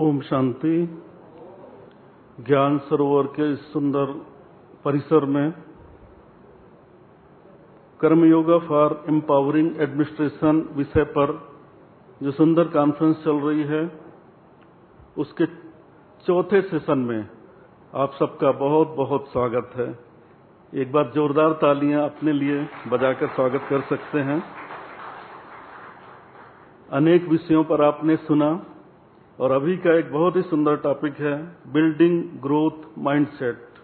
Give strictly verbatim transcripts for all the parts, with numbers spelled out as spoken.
ओम शांति। ज्ञान सरोवर के इस सुंदर परिसर में कर्मयोगा फॉर एम्पावरिंग एडमिनिस्ट्रेशन विषय पर जो सुंदर कॉन्फ्रेंस चल रही है, उसके चौथे सेशन में आप सबका बहुत बहुत स्वागत है। एक बार जोरदार तालियां अपने लिए बजाकर स्वागत कर सकते हैं। अनेक विषयों पर आपने सुना और अभी का एक बहुत ही सुंदर टॉपिक है बिल्डिंग ग्रोथ माइंडसेट।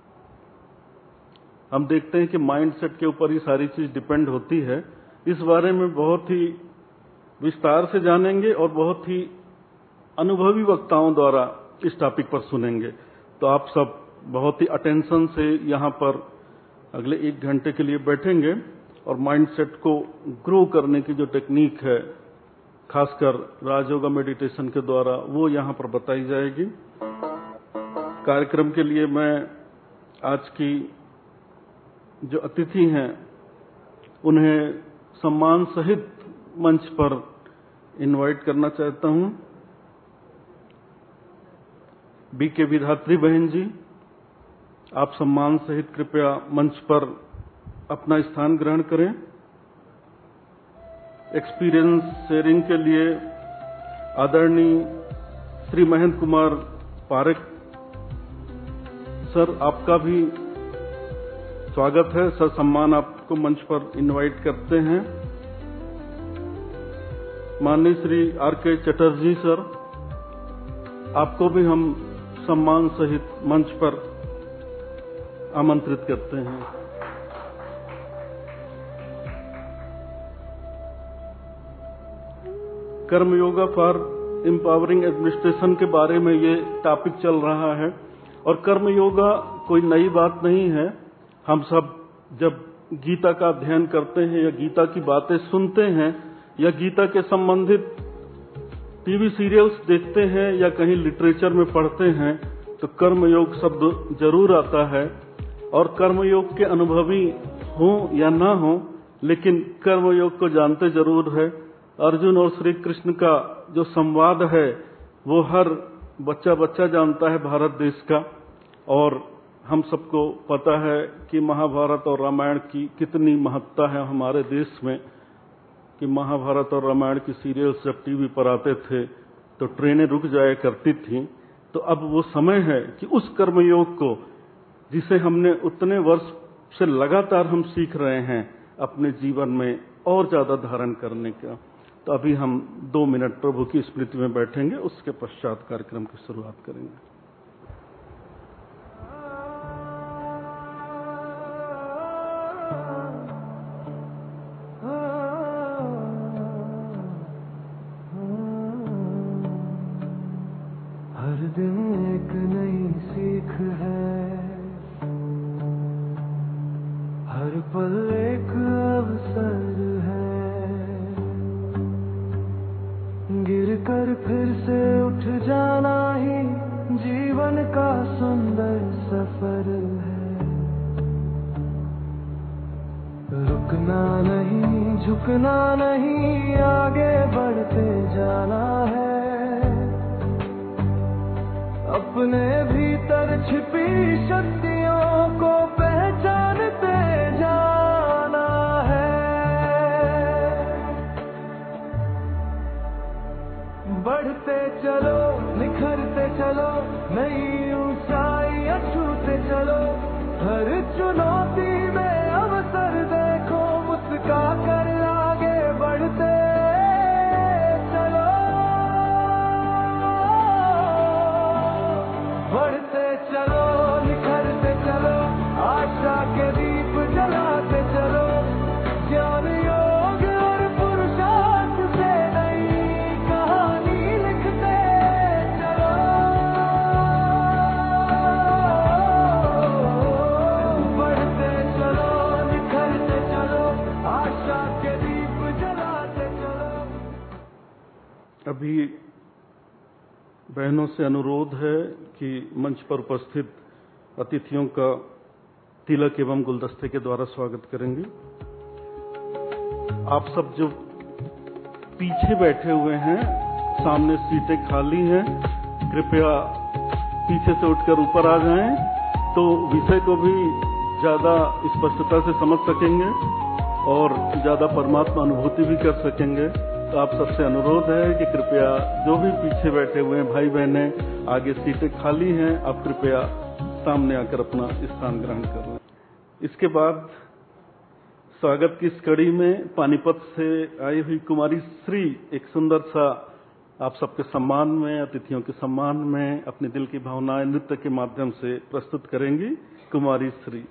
हम देखते हैं कि माइंडसेट के ऊपर ही सारी चीज डिपेंड होती है। इस बारे में बहुत ही विस्तार से जानेंगे और बहुत ही अनुभवी वक्ताओं द्वारा इस टॉपिक पर सुनेंगे। तो आप सब बहुत ही अटेंशन से यहाँ पर अगले एक घंटे के लिए बैठेंगे और माइंडसेट को ग्रो करने की जो टेक्निक है, खासकर राजयोगा मेडिटेशन के द्वारा, वो यहाँ पर बताई जाएगी। कार्यक्रम के लिए मैं आज की जो अतिथि हैं उन्हें सम्मान सहित मंच पर इनवाइट करना चाहता हूं। बी के विधात्री बहन जी, आप सम्मान सहित कृपया मंच पर अपना स्थान ग्रहण करें। एक्सपीरियंस शेयरिंग के लिए आदरणीय श्री महेंद्र कुमार पारेख सर, आपका भी स्वागत है। सर सम्मान आपको मंच पर इनवाइट करते हैं। माननीय श्री आर के चटर्जी सर, आपको भी हम सम्मान सहित मंच पर आमंत्रित करते हैं। कर्मयोगा फॉर एम्पावरिंग एडमिनिस्ट्रेशन के बारे में ये टॉपिक चल रहा है और कर्मयोगा कोई नई बात नहीं है। हम सब जब गीता का अध्ययन करते हैं या गीता की बातें सुनते हैं या गीता के संबंधित टीवी सीरियल्स देखते हैं या कहीं लिटरेचर में पढ़ते हैं तो कर्मयोग शब्द जरूर आता है। और कर्मयोग के अनुभवी हों या ना हों, लेकिन कर्मयोग को जानते जरूर है। अर्जुन और श्री कृष्ण का जो संवाद है वो हर बच्चा बच्चा जानता है भारत देश का। और हम सबको पता है कि महाभारत और रामायण की कितनी महत्ता है हमारे देश में, कि महाभारत और रामायण की सीरियल्स जब टीवी पर आते थे तो ट्रेनें रुक जाया करती थी। तो अब वो समय है कि उस कर्मयोग को, जिसे हमने उतने वर्ष से लगातार हम सीख रहे हैं, अपने जीवन में और ज्यादा धारण करने का। तो अभी हम दो मिनट प्रभु की स्मृति में बैठेंगे, उसके पश्चात कार्यक्रम की शुरुआत करेंगे। हर दिन एक नई सीख है, हर पल एक अवसर है, गिर कर फिर से उठ जाना ही जीवन का सुंदर सफर है। रुकना नहीं, झुकना नहीं, आगे बढ़ते जाना है। अपने भीतर छिपी शक्तियों को पहचानते जाना है। बढ़ते चलो, निखरते चलो, नई ऊंचाई छूते चलो। हर चुनौती में अवसर देखो, मुस्कुरा कर आगे बढ़ते चलो। बढ़ते चलो, निखरते चलो, आशा के दीप जलाते चलो। ज्ञान योग और पुरुषार्थ से नई कहानी लिखते चलो। बढ़ते चलो, निखरते चलो, आशा के दीप जलाते चलो। अभी बहनों से अनुरोध है कि मंच पर उपस्थित अतिथियों का तिलक एवं गुलदस्ते के द्वारा स्वागत करेंगे। आप सब जो पीछे बैठे हुए हैं, सामने सीटें खाली हैं, कृपया पीछे से उठकर ऊपर आ जाएं, तो विषय को भी ज्यादा स्पष्टता से समझ सकेंगे और ज्यादा परमात्मा अनुभूति भी कर सकेंगे। तो आप सबसे अनुरोध है कि कृपया जो भी पीछे बैठे हुए हैं भाई बहने, आगे सीटें खाली हैं, आप कृपया सामने आकर अपना स्थान ग्रहण कर लें। इसके बाद स्वागत की इस कड़ी में पानीपत से आई हुई कुमारी श्री एक सुंदर सा आप सबके सम्मान में, अतिथियों के सम्मान में अपने दिल की भावनाएं नृत्य के माध्यम से प्रस्तुत करेंगी। कुमारी श्री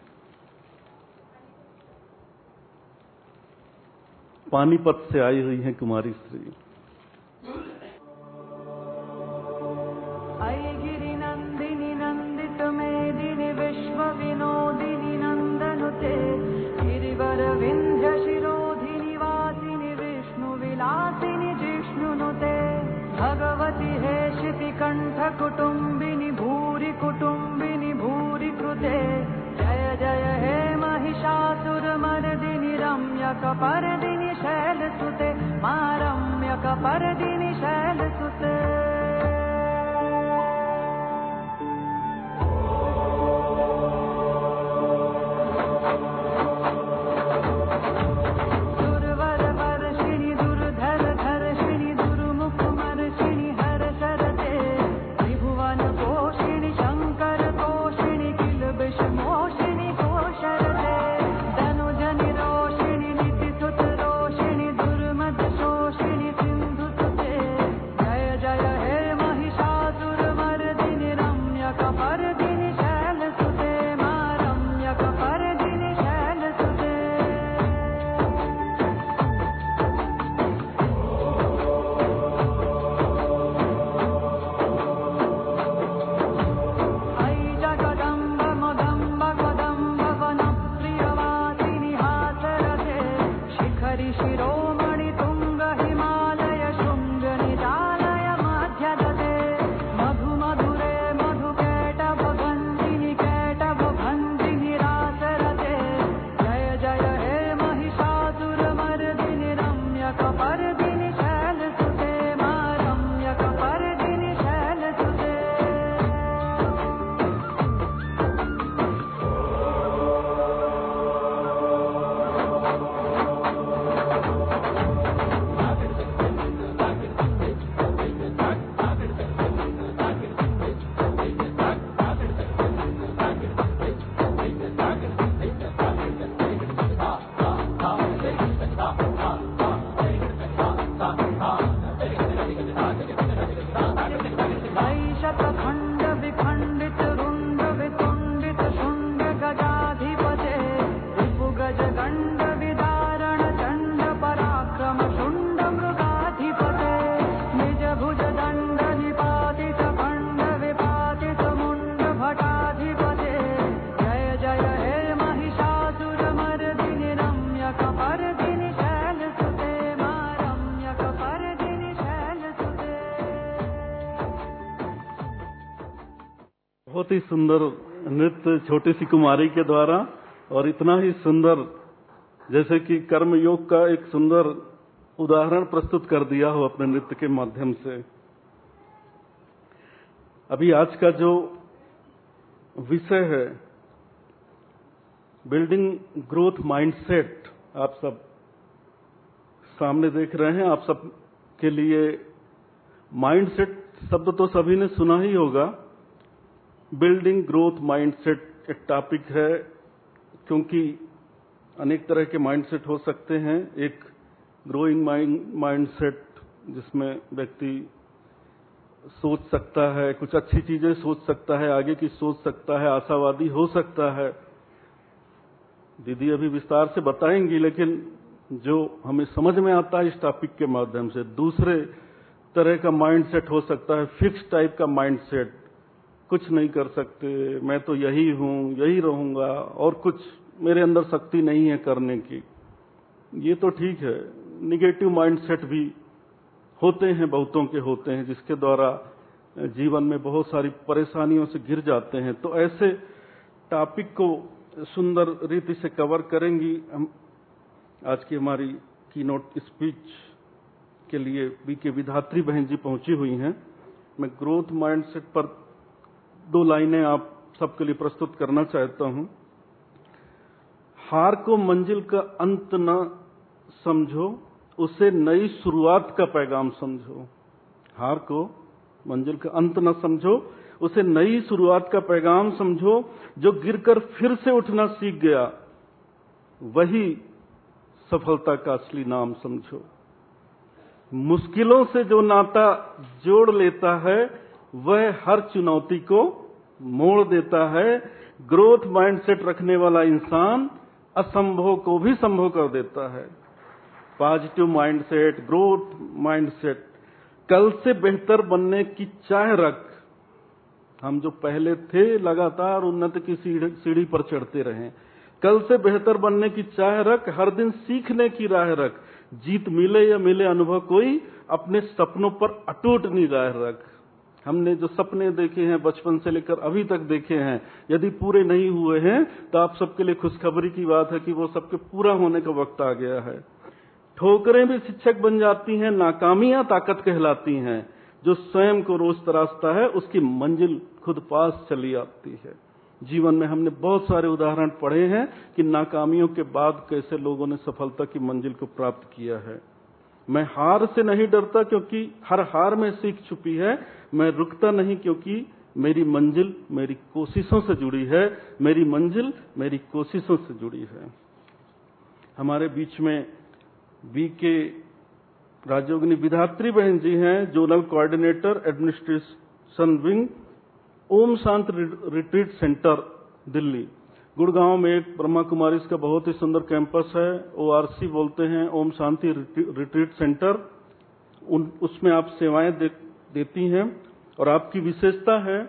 पानीपत से आई हुई हैं। कुमारी श्री गिरि नंदिनी नंदित मेदिनी विश्व विनोदिनी नंदनुते गिरिवर विंध्य शिरोधिनी वासिनी विष्णु विलासिनी जिष्णुनुते भगवती हे शिति कंठ कुटुंबिनी भूरि कुटुंबिनी भूरि कृते जय जय हे महिषासुर मर्दिनी रम्यक परदिनी शैलसुते मा रम्यक परदिनी शैलसुते। बहुत ही सुंदर नृत्य छोटी सी कुमारी के द्वारा, और इतना ही सुंदर जैसे कि कर्म योग का एक सुंदर उदाहरण प्रस्तुत कर दिया हो अपने नृत्य के माध्यम से। अभी आज का जो विषय है बिल्डिंग ग्रोथ माइंडसेट, आप सब सामने देख रहे हैं। आप सब के लिए माइंडसेट शब्द तो सभी ने सुना ही होगा। बिल्डिंग ग्रोथ माइंडसेट एक टॉपिक है, क्योंकि अनेक तरह के माइंडसेट हो सकते हैं। एक ग्रोइंग माइंड माइंडसेट जिसमें व्यक्ति सोच सकता है, कुछ अच्छी चीजें सोच सकता है, आगे की सोच सकता है, आशावादी हो सकता है। दीदी अभी विस्तार से बताएंगी, लेकिन जो हमें समझ में आता है इस टॉपिक के माध्यम से, दूसरे तरह का माइंडसेट हो सकता है, फिक्स टाइप का माइंडसेट, कुछ नहीं कर सकते, मैं तो यही हूं, यही रहूंगा, और कुछ मेरे अंदर शक्ति नहीं है करने की। ये तो ठीक है। निगेटिव माइंडसेट भी होते हैं, बहुतों के होते हैं, जिसके द्वारा जीवन में बहुत सारी परेशानियों से घिर जाते हैं। तो ऐसे टॉपिक को सुंदर रीति से कवर करेंगी। हम आज की हमारी कीनोट स्पीच के लिए बी के विधात्री बहन जी पहुंची हुई हैं। मैं ग्रोथ माइंडसेट पर दो लाइनें आप सबके लिए प्रस्तुत करना चाहता हूं। हार को मंजिल का अंत न समझो, उसे नई शुरुआत का पैगाम समझो। हार को मंजिल का अंत न समझो, उसे नई शुरुआत का पैगाम समझो। जो गिरकर फिर से उठना सीख गया, वही सफलता का असली नाम समझो। मुश्किलों से जो नाता जोड़ लेता है, वह हर चुनौती को मोड़ देता है। ग्रोथ माइंडसेट रखने वाला इंसान असंभव को भी संभव कर देता है। Positive mindset, growth mindset. कल से बेहतर बनने की चाह रख। हम जो पहले थे लगातार उन्नति की सीढ़ी पर चढ़ते रहें। कल से बेहतर बनने की चाह रख, हर दिन सीखने की राह रख। जीत मिले या मिले अनुभव कोई, अपने सपनों पर अटूट निगाह रख। हमने जो सपने देखे हैं बचपन से लेकर अभी तक देखे हैं, यदि पूरे नहीं हुए हैं तो आप सबके लिए खुशखबरी की बात है कि वो सबके पूरा होने का वक्त आ गया है। ठोकरें भी शिक्षक बन जाती हैं, नाकामियां ताकत कहलाती हैं। जो स्वयं को रोज तराशता है, उसकी मंजिल खुद पास चली आती है। जीवन में हमने बहुत सारे उदाहरण पढ़े हैं कि नाकामियों के बाद कैसे लोगों ने सफलता की मंजिल को प्राप्त किया है। मैं हार से नहीं डरता क्योंकि हर हार में सीख छुपी है। मैं रुकता नहीं क्योंकि मेरी मंजिल मेरी कोशिशों से जुड़ी है। मेरी मंजिल मेरी कोशिशों से जुड़ी है। हमारे बीच में बी के राजयोगिनी विधात्री बहन जी हैं, zonal coordinator administration wing, Om Shanti retreat centre Delhi. Gurgaon में एक ब्रह्मा कुमारीज का बहुत ही सुंदर कैंपस है, ओआरसी बोलते हैं, ओम शांति रिट्रीट सेंटर। उन उसमें आप सेवाएं दे, देती हैं और आपकी विशेषता है,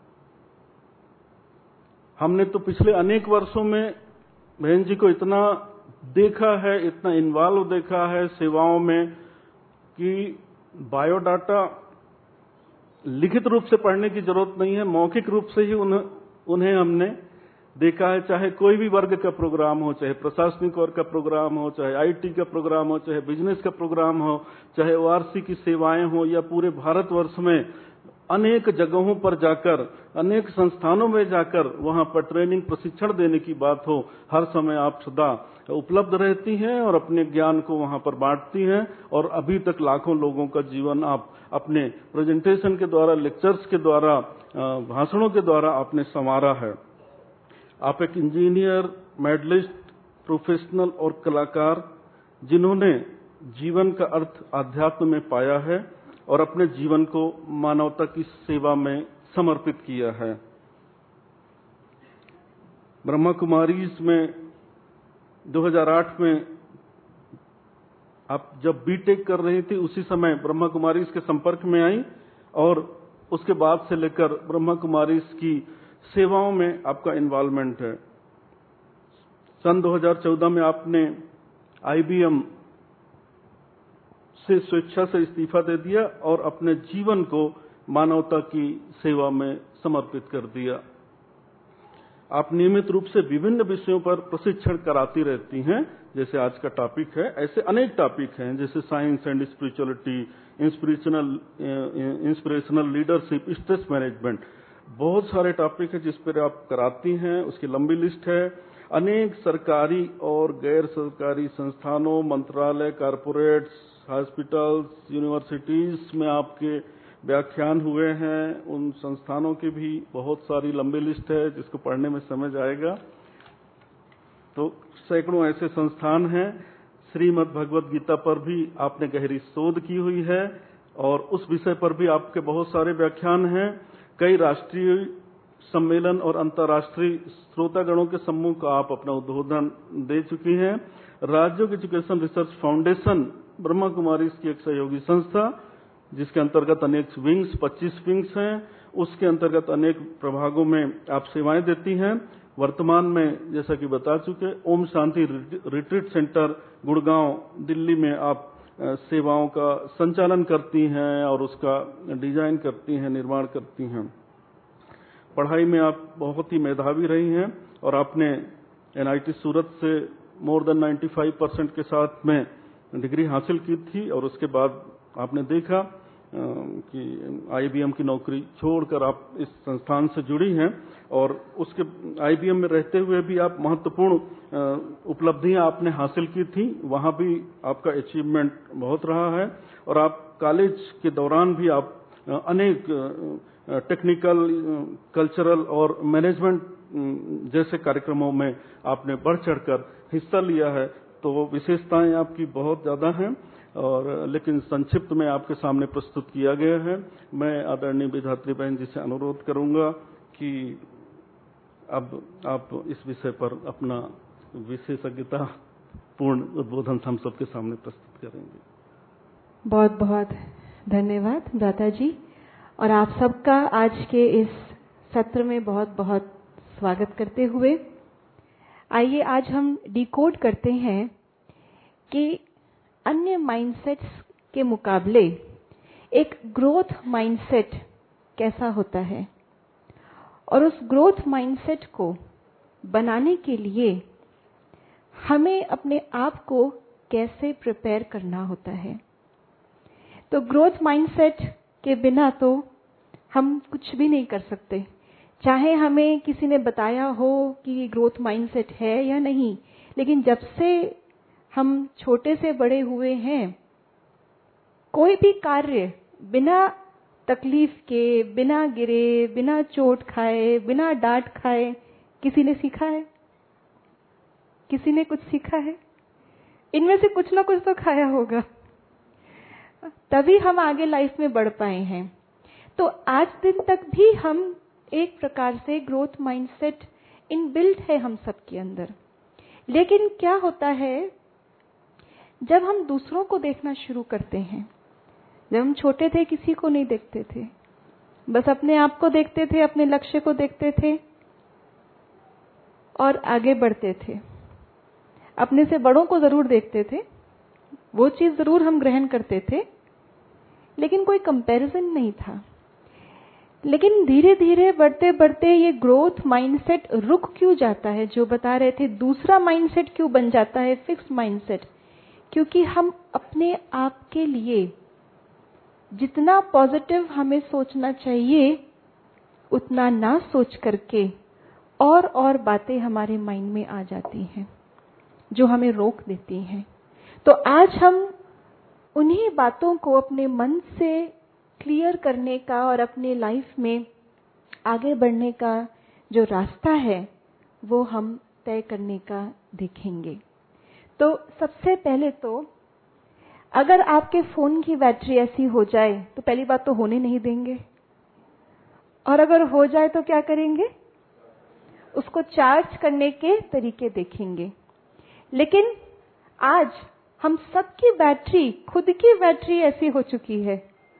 हमने तो पिछले अनेक वर्षों में बहन जी को इतना देखा है, इतना इन्वॉल्व देखा है सेवाओं में कि बायोडाटा लिखित रूप से पढ़ने की जरूरत नहीं है, मौखिक रूप से ही उन्हें, उन्हें हमने देखा है। चाहे कोई भी वर्ग का प्रोग्राम हो, चाहे प्रशासनिक वर्ग का प्रोग्राम हो, चाहे आईटी का प्रोग्राम हो, चाहे बिजनेस का प्रोग्राम हो, चाहे ओआरसी की सेवाएं हो, या पूरे भारतवर्ष में अनेक जगहों पर जाकर, अनेक संस्थानों में जाकर वहां पर ट्रेनिंग प्रशिक्षण देने की बात हो, हर समय आप सदा उपलब्ध रहती हैं और अपने ज्ञान को वहां पर बांटती हैं। और अभी तक लाखों लोगों का जीवन आप अपने प्रेजेंटेशन के द्वारा, लेक्चर्स के द्वारा, भाषणों के द्वारा आपने संवारा है। आप एक इंजीनियर, मेडलिस्ट, प्रोफेशनल और कलाकार, जिन्होंने जीवन का अर्थ आध्यात्म में पाया है और अपने जीवन को मानवता की सेवा में समर्पित किया है। ब्रह्मा कुमारीज में दो हज़ार आठ में आप जब बीटेक कर रही थी, उसी समय ब्रह्मा कुमारीज के संपर्क में आई और उसके बाद से लेकर ब्रह्मा कुमारीज की सेवाओं में आपका इन्वॉल्वमेंट है। सन दो हज़ार चौदह में आपने आईबीएम से स्वेच्छा से इस्तीफा दे दिया और अपने जीवन को मानवता की सेवा में समर्पित कर दिया। आप नियमित रूप से विभिन्न विषयों पर प्रशिक्षण कराती रहती हैं, जैसे आज का टॉपिक है। ऐसे अनेक टॉपिक हैं, जैसे science and spirituality, inspirational inspirational leadership, stress management, बहुत सारे टॉपिक है जिस पर आप कराती हैं। उसकी लंबी लिस्ट है। अनेक सरकारी और गैर सरकारी संस्थानों, मंत्रालय, कारपोरेट्स, हॉस्पिटल्स, यूनिवर्सिटीज में आपके व्याख्यान हुए हैं। उन संस्थानों की भी बहुत सारी लंबी लिस्ट है जिसको पढ़ने में समय जाएगा। तो सैकड़ों ऐसे संस्थान हैं। श्रीमद् भगवद गीता पर भी आपने गहरी शोध की हुई है और उस विषय पर भी आपके बहुत सारे व्याख्यान हैं। कई राष्ट्रीय सम्मेलन और अंतर्राष्ट्रीय श्रोतागणों के समूह का आप अपना उद्बोधन दे चुकी हैं। Rajyoga education research foundation Brahma Kumaris की एक सहयोगी संस्था, जिसके अंतर्गत अनेक विंग्स, पच्चीस विंग्स हैं, उसके अंतर्गत अनेक प्रभागों में आप सेवाएं देती हैं। वर्तमान में जैसा कि बता चुके, ओम शांति रिट्रीट सेंटर गुड़गांव दिल्ली में आप सेवाओं का संचालन करती हैं और उसका डिजाइन करती हैं, निर्माण करती हैं। पढ़ाई में आप बहुत ही मेधावी रही हैं और आपने एनआईटी सूरत से मोर देन पचानवे परसेंट के साथ में डिग्री हासिल की थी और उसके बाद आपने देखा कि आईबीएम की नौकरी छोड़कर आप इस संस्थान से जुड़ी हैं और उसके आईबीएम में रहते हुए भी आप महत्वपूर्ण उपलब्धियां आपने हासिल की थी, वहां भी आपका अचीवमेंट बहुत रहा है और आप कॉलेज के दौरान भी आप अनेक टेक्निकल, कल्चरल और मैनेजमेंट जैसे कार्यक्रमों में आपने बढ़ चढ़कर हिस्सा लिया है। तो विशेषताएं आपकी बहुत ज्यादा हैं और लेकिन संक्षिप्त में आपके सामने प्रस्तुत किया गया है। मैं आदरणीय विधात्री बहन जी से अनुरोध करूंगा कि अब आप इस विषय पर अपना विशेषज्ञता पूर्ण उद्बोधन हम सबके सामने प्रस्तुत करेंगे। बहुत बहुत धन्यवाद दाता जी, और आप सबका आज के इस सत्र में बहुत बहुत स्वागत करते हुए आइए आज हम डिकोड करते हैं कि अन्य माइंडसेट्स के मुकाबले एक ग्रोथ माइंडसेट कैसा होता है और उस ग्रोथ माइंडसेट को बनाने के लिए हमें अपने आप को कैसे प्रिपेयर करना होता है। तो ग्रोथ माइंडसेट के बिना तो हम कुछ भी नहीं कर सकते, चाहे हमें किसी ने बताया हो कि ग्रोथ माइंडसेट है या नहीं। लेकिन जब से हम छोटे से बड़े हुए हैं, कोई भी कार्य बिना तकलीफ के, बिना गिरे, बिना चोट खाए, बिना डांट खाए किसी ने सीखा है? किसी ने कुछ सीखा है? इनमें से कुछ ना कुछ तो खाया होगा, तभी हम आगे लाइफ में बढ़ पाए हैं। तो आज दिन तक भी हम एक प्रकार से ग्रोथ माइंडसेट इनबिल्ट है हम सबके अंदर। लेकिन क्या होता है जब हम दूसरों को देखना शुरू करते हैं? जब हम छोटे थे किसी को नहीं देखते थे, बस अपने आप को देखते थे, अपने लक्ष्य को देखते थे और आगे बढ़ते थे। अपने से बड़ों को जरूर देखते थे, वो चीज जरूर हम ग्रहण करते थे, लेकिन कोई कंपैरिजन नहीं था। लेकिन धीरे धीरे बढ़ते बढ़ते ये ग्रोथ माइंडसेट रुक क्यों जाता है? जो बता रहे थे, दूसरा माइंडसेट क्यों बन जाता है फिक्स माइंडसेट? क्योंकि हम अपने आप के लिए जितना पॉजिटिव हमें सोचना चाहिए उतना ना सोच करके और और बातें हमारे माइंड में आ जाती हैं जो हमें रोक देती हैं। तो आज हम उन्हीं बातों को अपने मन से क्लियर करने का और अपने लाइफ में आगे बढ़ने का जो रास्ता है वो हम तय करने का देखेंगे। तो सबसे पहले तो अगर आपके फोन की बैटरी ऐसी हो जाए तो पहली बात तो होने नहीं देंगे, और अगर हो जाए तो क्या करेंगे? उसको चार्ज करने के तरीके देखेंगे। लेकिन आज हम सबकी बैटरी, खुद की बैटरी ऐसी हो चुकी है।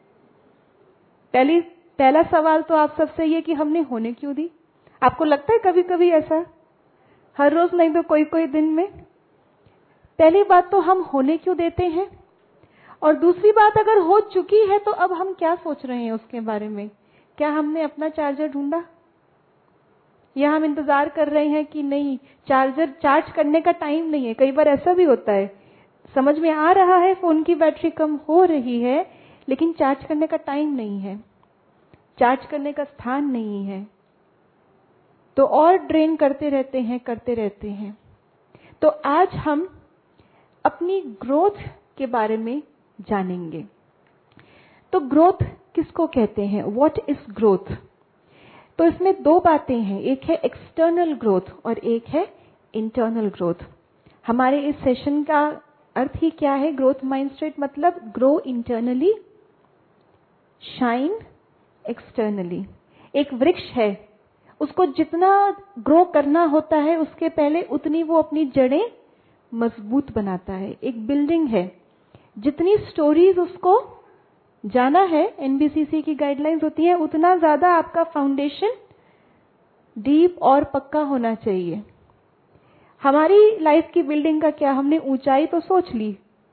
पहली पहला सवाल तो आप सबसे ये कि हमने होने क्यों दी? आपको लगता है कभी कभी ऐसा? हर रोज नहीं तो कोई कोई दिन में। पहली बात तो हम होने क्यों देते हैं, और दूसरी बात अगर हो चुकी है तो अब हम क्या सोच रहे हैं उसके बारे में? क्या हमने अपना चार्जर ढूंढा, या हम इंतजार कर रहे हैं कि नहीं चार्जर चार्ज करने का टाइम नहीं है? कई बार ऐसा भी होता है, समझ में आ रहा है फोन की बैटरी कम हो रही है लेकिन चार्ज करने का टाइम नहीं है, चार्ज करने का स्थान नहीं है, तो और ड्रेन करते रहते हैं करते रहते हैं। तो आज हम अपनी ग्रोथ के बारे में जानेंगे। तो ग्रोथ किसको कहते हैं? What is growth? तो इसमें दो बातें हैं, एक है एक्सटर्नल ग्रोथ और एक है इंटरनल ग्रोथ। हमारे इस सेशन का अर्थ ही क्या है? ग्रोथ माइंडसेट मतलब ग्रो इंटरनली, शाइन एक्सटर्नली। एक वृक्ष है, उसको जितना ग्रो करना होता है उसके पहले उतनी वो अपनी जड़ें मजबूत बनाता है। एक बिल्डिंग है, जितनी स्टोरीज उसको जाना है, एनबीसीसी की गाइडलाइंस होती है, उतना ज्यादा आपका फाउंडेशन डीप और पक्का होना चाहिए। हमारी लाइफ की बिल्डिंग का क्या? हमने ऊंचाई तो सोच ली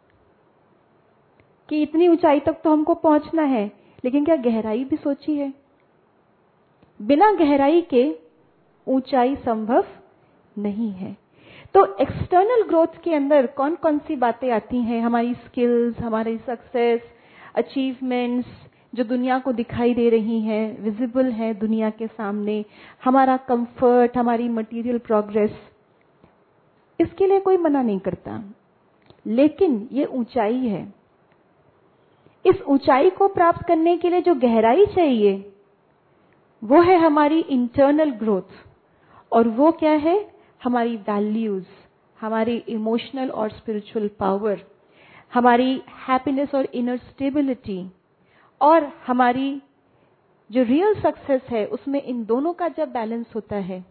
कि इतनी ऊंचाई तक तो हमको पहुंचना है, लेकिन क्या गहराई भी सोची है? बिना गहराई के ऊंचाई संभव नहीं है। तो एक्सटर्नल ग्रोथ के अंदर कौन कौन सी बातें आती हैं? हमारी स्किल्स, हमारी सक्सेस, अचीवमेंट्स, जो दुनिया को दिखाई दे रही हैं, विजिबल है दुनिया के सामने, हमारा कंफर्ट, हमारी मटेरियल प्रोग्रेस, इसके लिए कोई मना नहीं करता। लेकिन ये ऊंचाई है। इस ऊंचाई को प्राप्त करने के लिए जो गहराई चाहिए वो है हमारी इंटरनल ग्रोथ। और वो क्या है? हमारी वैल्यूज, हमारी इमोशनल और स्पिरिचुअल पावर, हमारी हैप्पीनेस और इनर स्टेबिलिटी, और हमारी जो रियल सक्सेस है उसमें इन दोनों का जब बैलेंस होता है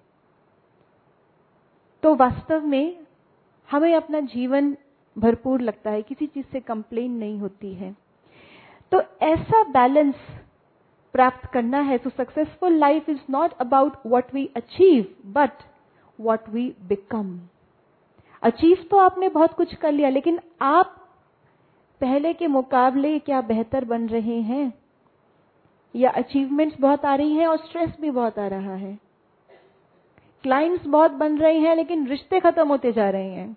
तो वास्तव में हमें अपना जीवन भरपूर लगता है, किसी चीज से कंप्लेन नहीं होती है। तो ऐसा बैलेंस प्राप्त करना है। तो successful life is not about what we achieve but what we become. Achieve तो आपने बहुत कुछ कर लिया, लेकिन आप पहले के मुकाबले क्या बेहतर बन रहे हैं? या अचीवमेंट्स बहुत आ रही हैं और स्ट्रेस भी बहुत आ रहा है। क्लाइंट्स बहुत बन रहे हैं लेकिन रिश्ते खत्म होते जा रहे हैं।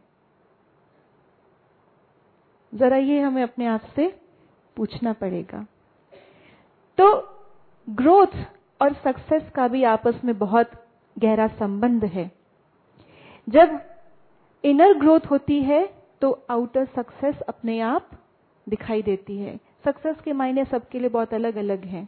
जरा ये हमें अपने आप से पूछना पड़ेगा। तो ग्रोथ और सक्सेस का भी आपस में बहुत गहरा संबंध है। जब इनर ग्रोथ होती है तो आउटर सक्सेस अपने आप दिखाई देती है। सक्सेस के मायने सबके लिए बहुत अलग अलग हैं।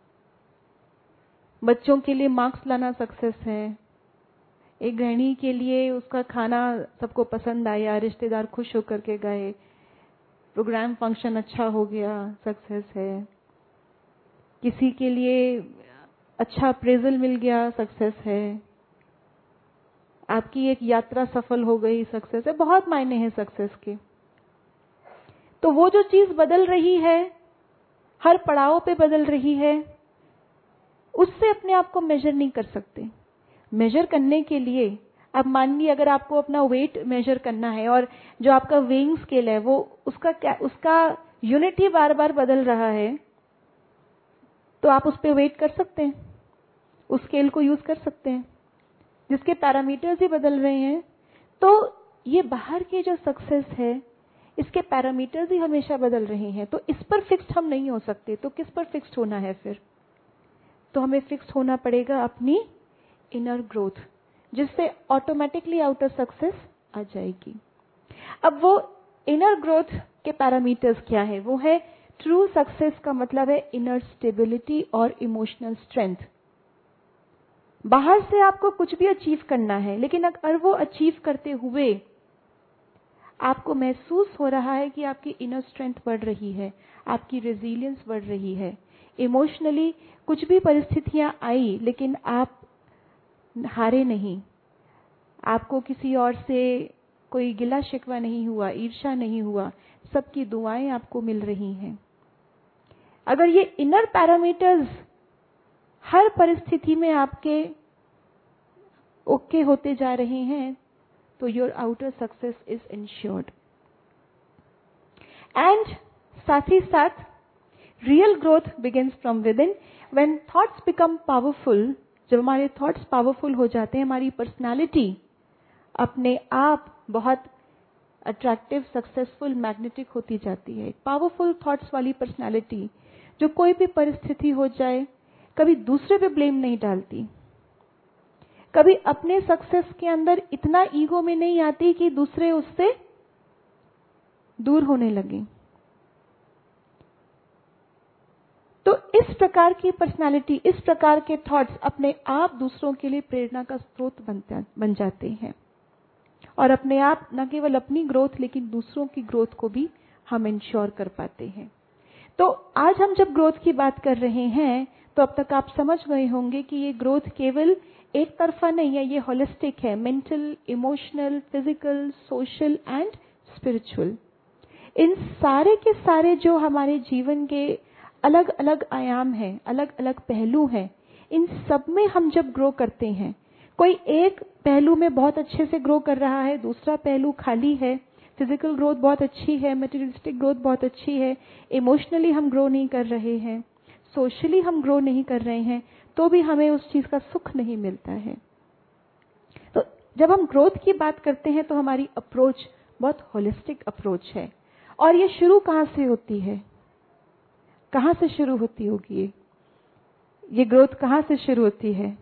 बच्चों के लिए मार्क्स लाना सक्सेस है, एक गृहिणी के लिए उसका खाना सबको पसंद आया, रिश्तेदार खुश होकर के गए, प्रोग्राम फंक्शन अच्छा हो गया, सक्सेस है। किसी के लिए अच्छा अप्रेजल मिल गया, सक्सेस है। आपकी एक यात्रा सफल हो गई, सक्सेस है। बहुत मायने हैं सक्सेस के। तो वो जो चीज बदल रही है, हर पड़ाव पे बदल रही है, उससे अपने आप को मेजर नहीं कर सकते। मेजर करने के लिए अब मानिए अगर आपको अपना वेट मेजर करना है और जो आपका वेइंग स्केल है वो उसका क्या उसका यूनिट ही बार बार बदल रहा है, तो आप उस पर वेट कर सकते हैं, उस स्केल को यूज कर सकते हैं जिसके पैरामीटर्स ही बदल रहे हैं। तो ये बाहर की जो सक्सेस है इसके पैरामीटर्स ही हमेशा बदल रहे हैं, तो इस पर फिक्स्ड हम नहीं हो सकते। तो किस पर फिक्स्ड होना है फिर? तो हमें फिक्स्ड होना पड़ेगा अपनी इनर ग्रोथ, जिससे ऑटोमेटिकली आउटर सक्सेस आ जाएगी। अब वो इनर ग्रोथ के पैरामीटर्स क्या है? वो है ट्रू सक्सेस का मतलब है इनर स्टेबिलिटी और इमोशनल स्ट्रेंथ। बाहर से आपको कुछ भी अचीव करना है, लेकिन अगर वो अचीव करते हुए आपको महसूस हो रहा है कि आपकी इनर स्ट्रेंथ बढ़ रही है, आपकी रेजिलियंस बढ़ रही है, इमोशनली कुछ भी परिस्थितियां आई लेकिन आप हारे नहीं, आपको किसी और से कोई गिला शिकवा नहीं हुआ, ईर्ष्या नहीं हुआ, सबकी दुआएं आपको मिल रही हैं। अगर ये इनर पैरामीटर्स हर परिस्थिति में आपके ओके होते जा रहे हैं तो your outer success is insured. And साथ ही साथ real growth begins from within. When thoughts become powerful, जब हमारे थॉट्स पावरफुल हो जाते हैं, हमारी पर्सनालिटी अपने आप बहुत अट्रैक्टिव, सक्सेसफुल, मैग्नेटिक होती जाती है। पावरफुल थॉट्स वाली पर्सनालिटी जो कोई भी परिस्थिति हो जाए कभी दूसरे पे ब्लेम नहीं डालती, कभी अपने सक्सेस के अंदर इतना ईगो में नहीं आती कि दूसरे उससे दूर होने लगे। तो इस प्रकार की पर्सनालिटी, इस प्रकार के थॉट्स अपने आप दूसरों के लिए प्रेरणा का स्रोत बनते बन जाते हैं और अपने आप न केवल अपनी ग्रोथ लेकिन दूसरों की ग्रोथ को भी हम इंश्योर कर पाते हैं। तो आज हम जब ग्रोथ की बात कर रहे हैं तो अब तक आप समझ गए होंगे कि ये ग्रोथ केवल एक तरफा नहीं है, ये होलिस्टिक है, mental, emotional, physical, social and spiritual. इन सारे के सारे जो हमारे जीवन के अलग अलग आयाम हैं, अलग अलग पहलू हैं, इन सब में हम जब ग्रो करते हैं, कोई एक पहलू में बहुत अच्छे से ग्रो कर रहा है, दूसरा पहलू खाली है, फिजिकल ग्रोथ बहुत अच्छी है, मटेरियलिस्टिक ग्रोथ बहुत अच्छी है, इमोशनली हम ग्रो नहीं कर रहे हैं, सोशली हम ग्रो नहीं कर रहे हैं, तो भी हमें उस चीज का सुख नहीं मिलता है। तो जब हम ग्रोथ की बात करते हैं तो हमारी अप्रोच बहुत होलिस्टिक अप्रोच है। और ये शुरू कहां से होती है? कहां से शुरू होती होगी? ये ये ग्रोथ कहां से शुरू होती है?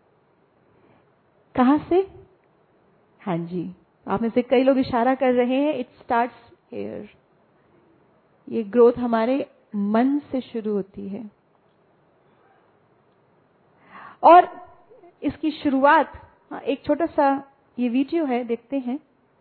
कहां से? हाँ जी, आप में से कई लोग इशारा कर रहे हैं, इट स्टार्ट्स हियर। ये ग्रोथ हमारे मन से शुरू होती है। और इसकी शुरुआत, एक छोटा सा ये वीडियो है, देखते हैं।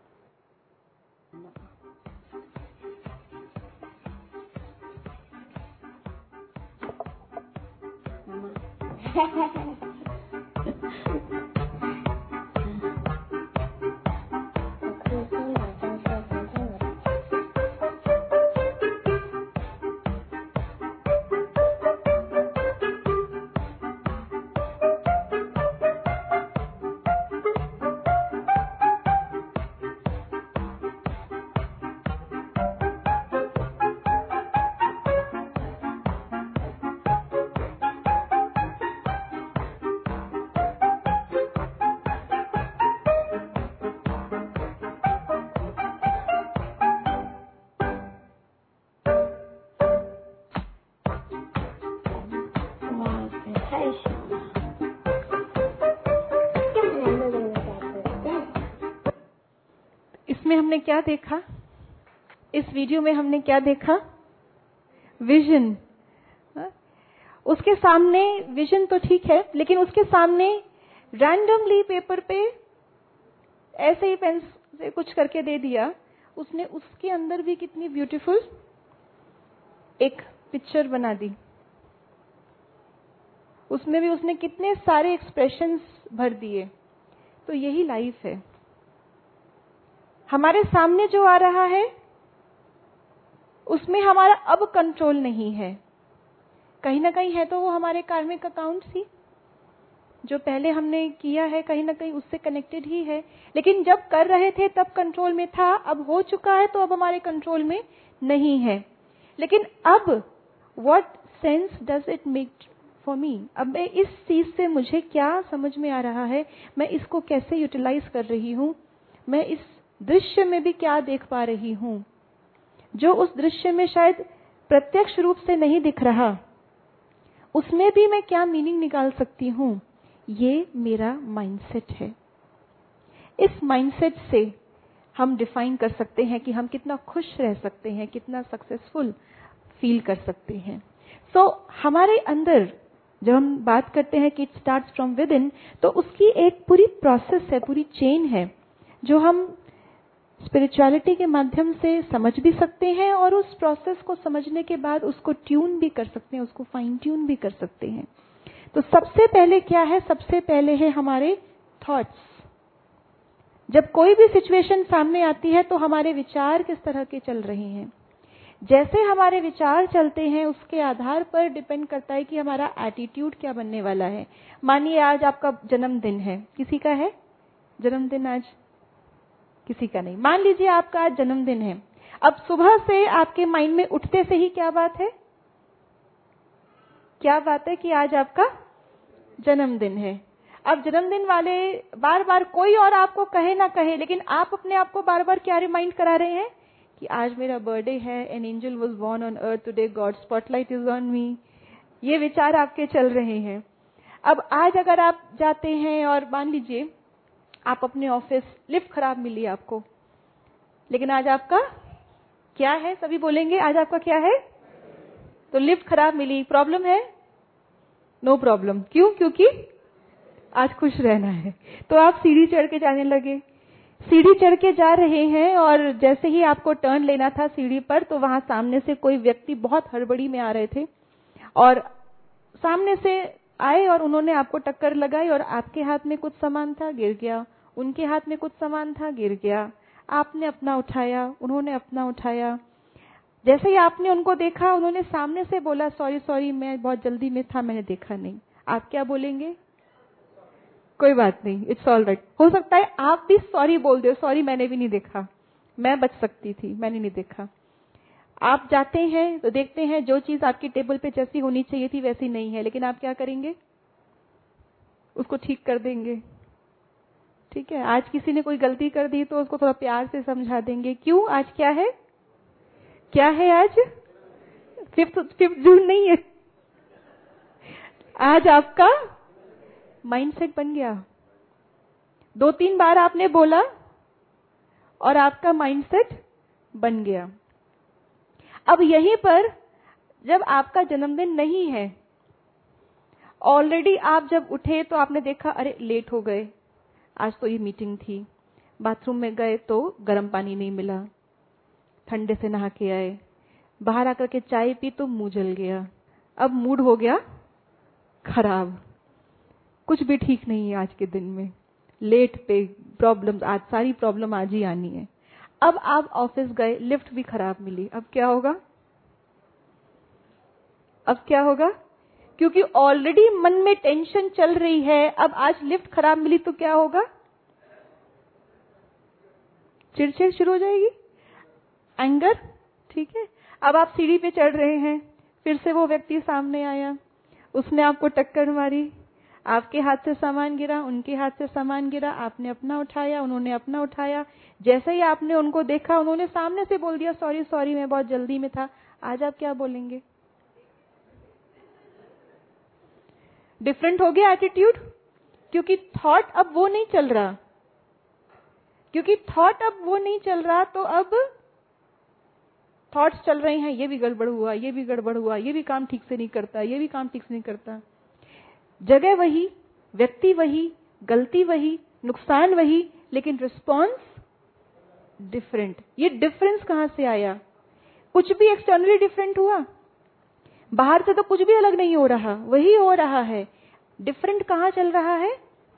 इसमें हमने क्या देखा? इस वीडियो में हमने क्या देखा? विजन। उसके सामने विजन तो ठीक है, लेकिन उसके सामने रैंडमली पेपर पे ऐसे ही पेन से कुछ करके दे दिया। उसने उसके अंदर भी कितनी ब्यूटीफुल एक पिक्चर बना दी। उसमें भी उसने कितने सारे एक्सप्रेशंस भर दिए। तो यही लाइफ है। हमारे सामने जो आ रहा है उसमें हमारा अब कंट्रोल नहीं है। कहीं ना कहीं है तो वो हमारे कार्मिक अकाउंट ही, जो पहले हमने किया है, कहीं ना कहीं उससे कनेक्टेड ही है। लेकिन जब कर रहे थे तब कंट्रोल में था, अब हो चुका है तो अब हमारे कंट्रोल में नहीं है। लेकिन अब what sense does it make for me? अब मैं इस चीज से मुझे क्या समझ में आ रहा है, मैं इसको कैसे यूटिलाइज कर रही हूं, मैं इस दृश्य में भी क्या देख पा रही हूं जो उस दृश्य में शायद प्रत्यक्ष रूप से नहीं दिख रहा, उसमें भी मैं क्या मीनिंग निकाल सकती हूं। ये मेरा माइंडसेट है। इस माइंडसेट से हम डिफाइन कर सकते हैं कि हम कितना खुश रह सकते हैं, कितना सक्सेसफुल फील कर सकते हैं। सो so, हमारे अंदर जब हम बात करते हैं कि it starts from within, तो उसकी एक पूरी प्रोसेस है, पूरी चेन है, जो हम स्पिरिचुअलिटी के माध्यम से समझ भी सकते हैं और उस प्रोसेस को समझने के बाद उसको ट्यून भी कर सकते हैं, उसको फाइन ट्यून भी कर सकते हैं। तो सबसे पहले क्या है? सबसे पहले है हमारे थॉट्स। जब कोई भी सिचुएशन सामने आती है तो हमारे विचार किस तरह के चल रहे हैं। जैसे हमारे विचार चलते हैं उसके आधार पर डिपेंड करता है कि हमारा एटीट्यूड क्या बनने वाला है। मानिए आज आपका जन्मदिन है, किसी का है जन्मदिन आज? किसी का नहीं। मान लीजिए आपका आज जन्मदिन है। अब सुबह से आपके माइंड में उठते से ही क्या बात है? क्या बात है कि आज आपका जन्मदिन है। अब जन्मदिन वाले बार बार कोई और आपको कहे ना कहे, लेकिन आप अपने आप को बार बार क्या रिमाइंड करा रहे हैं कि आज मेरा बर्थडे है, an angel was born on earth today, God spotlight is on me. ये विचार आपके चल रहे हैं। अब आज अगर आप जाते हैं और मान लीजिए आप अपने ऑफिस, लिफ्ट खराब मिली आपको, लेकिन आज आपका क्या है? सभी बोलेंगे आज आपका क्या है? तो लिफ्ट खराब मिली, प्रॉब्लम है? No problem. क्यों? क्योंकि आज खुश रहना है। तो आप सीढ़ी चढ़ के जाने लगे। सीढ़ी चढ़ के जा रहे हैं और जैसे ही आपको टर्न लेना था सीढ़ी पर, तो वहां सामने से कोई व्यक्ति बहुत हड़बड़ी में आ रहे थे और सामने से आए और उन्होंने आपको टक्कर लगाई और आपके हाथ में कुछ सामान था, गिर गया। उनके हाथ में कुछ सामान था, गिर गया। आपने अपना उठाया, उन्होंने अपना उठाया। जैसे ही आपने उनको देखा, उन्होंने सामने से बोला सॉरी सॉरी मैं बहुत जल्दी में था, मैंने देखा नहीं। आप क्या बोलेंगे? कोई बात नहीं, इट्स ऑल राइट। हो सकता है आप भी सॉरी बोल दो, सॉरी मैंने भी नहीं देखा, मैं बच सकती थी, मैंने नहीं देखा। आप जाते हैं तो देखते हैं जो चीज आपकी टेबल पे जैसी होनी चाहिए थी वैसी नहीं है, लेकिन आप क्या करेंगे? उसको ठीक कर देंगे। ठीक है, आज किसी ने कोई गलती कर दी तो उसको थोड़ा प्यार से समझा देंगे। क्यों? आज क्या है? क्या है आज? फिफ्थ फिफ्थ जून नहीं है, आज आपका माइंडसेट बन गया। दो तीन बार आपने बोला और आपका माइंडसेट बन गया। अब यहीं पर जब आपका जन्मदिन नहीं है, ऑलरेडी आप जब उठे तो आपने देखा अरे लेट हो गए, आज तो ये मीटिंग थी, बाथरूम में गए तो गर्म पानी नहीं मिला, ठंडे से नहा के आए, बाहर आकर के चाय पी तो मुंह जल गया, अब मूड हो गया खराब, कुछ भी ठीक नहीं है आज के दिन में, लेट पे प्रॉब्लम्स, आज सारी प्रॉब्लम आज ही आनी है। अब आप ऑफिस गए, लिफ्ट भी खराब मिली, अब क्या होगा? अब क्या होगा? क्योंकि ऑलरेडी मन में टेंशन चल रही है, अब आज लिफ्ट खराब मिली तो क्या होगा? चिड़चिड़ शुरू हो जाएगी, एंगर, ठीक है। अब आप सीढ़ी पे चढ़ रहे हैं, फिर से वो व्यक्ति सामने आया, उसने आपको टक्कर मारी, आपके हाथ से सामान गिरा, उनके हाथ से सामान गिरा, आपने अपना उठाया, उन्होंने अपना उठाया। जैसे ही आपने उनको देखा, उन्होंने सामने से बोल दिया सॉरी सॉरी मैं बहुत जल्दी में था। आज आप क्या बोलेंगे? डिफरेंट हो गया एटीट्यूड, क्योंकि थॉट अब वो नहीं चल रहा, क्योंकि थॉट अब वो नहीं चल रहा, तो अब थॉट्स चल रहे हैं, ये भी गड़बड़ हुआ, ये भी गड़बड़ हुआ, ये भी काम ठीक से नहीं करता, ये भी काम ठीक से नहीं करता। जगह वही, व्यक्ति वही, गलती वही, नुकसान वही, लेकिन रिस्पॉन्स डिफरेंट। ये डिफरेंस कहां से आया? कुछ भी एक्सटर्नली डिफरेंट हुआ? बाहर से तो कुछ भी अलग नहीं हो रहा, वही हो रहा है। डिफरेंट कहां चल रहा है?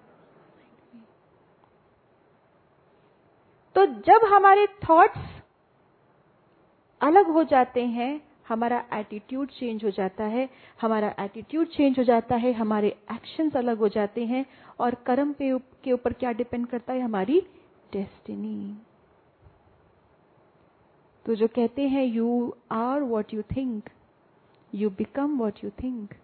तो जब हमारे थॉट्स अलग हो जाते हैं, हमारा एटीट्यूड चेंज हो जाता है, हमारा एटीट्यूड चेंज हो जाता है, हमारे एक्शंस अलग हो जाते हैं, और कर्म पे के ऊपर क्या डिपेंड करता है? हमारी डेस्टिनी। तो जो कहते हैं you are what you think, you become what you think.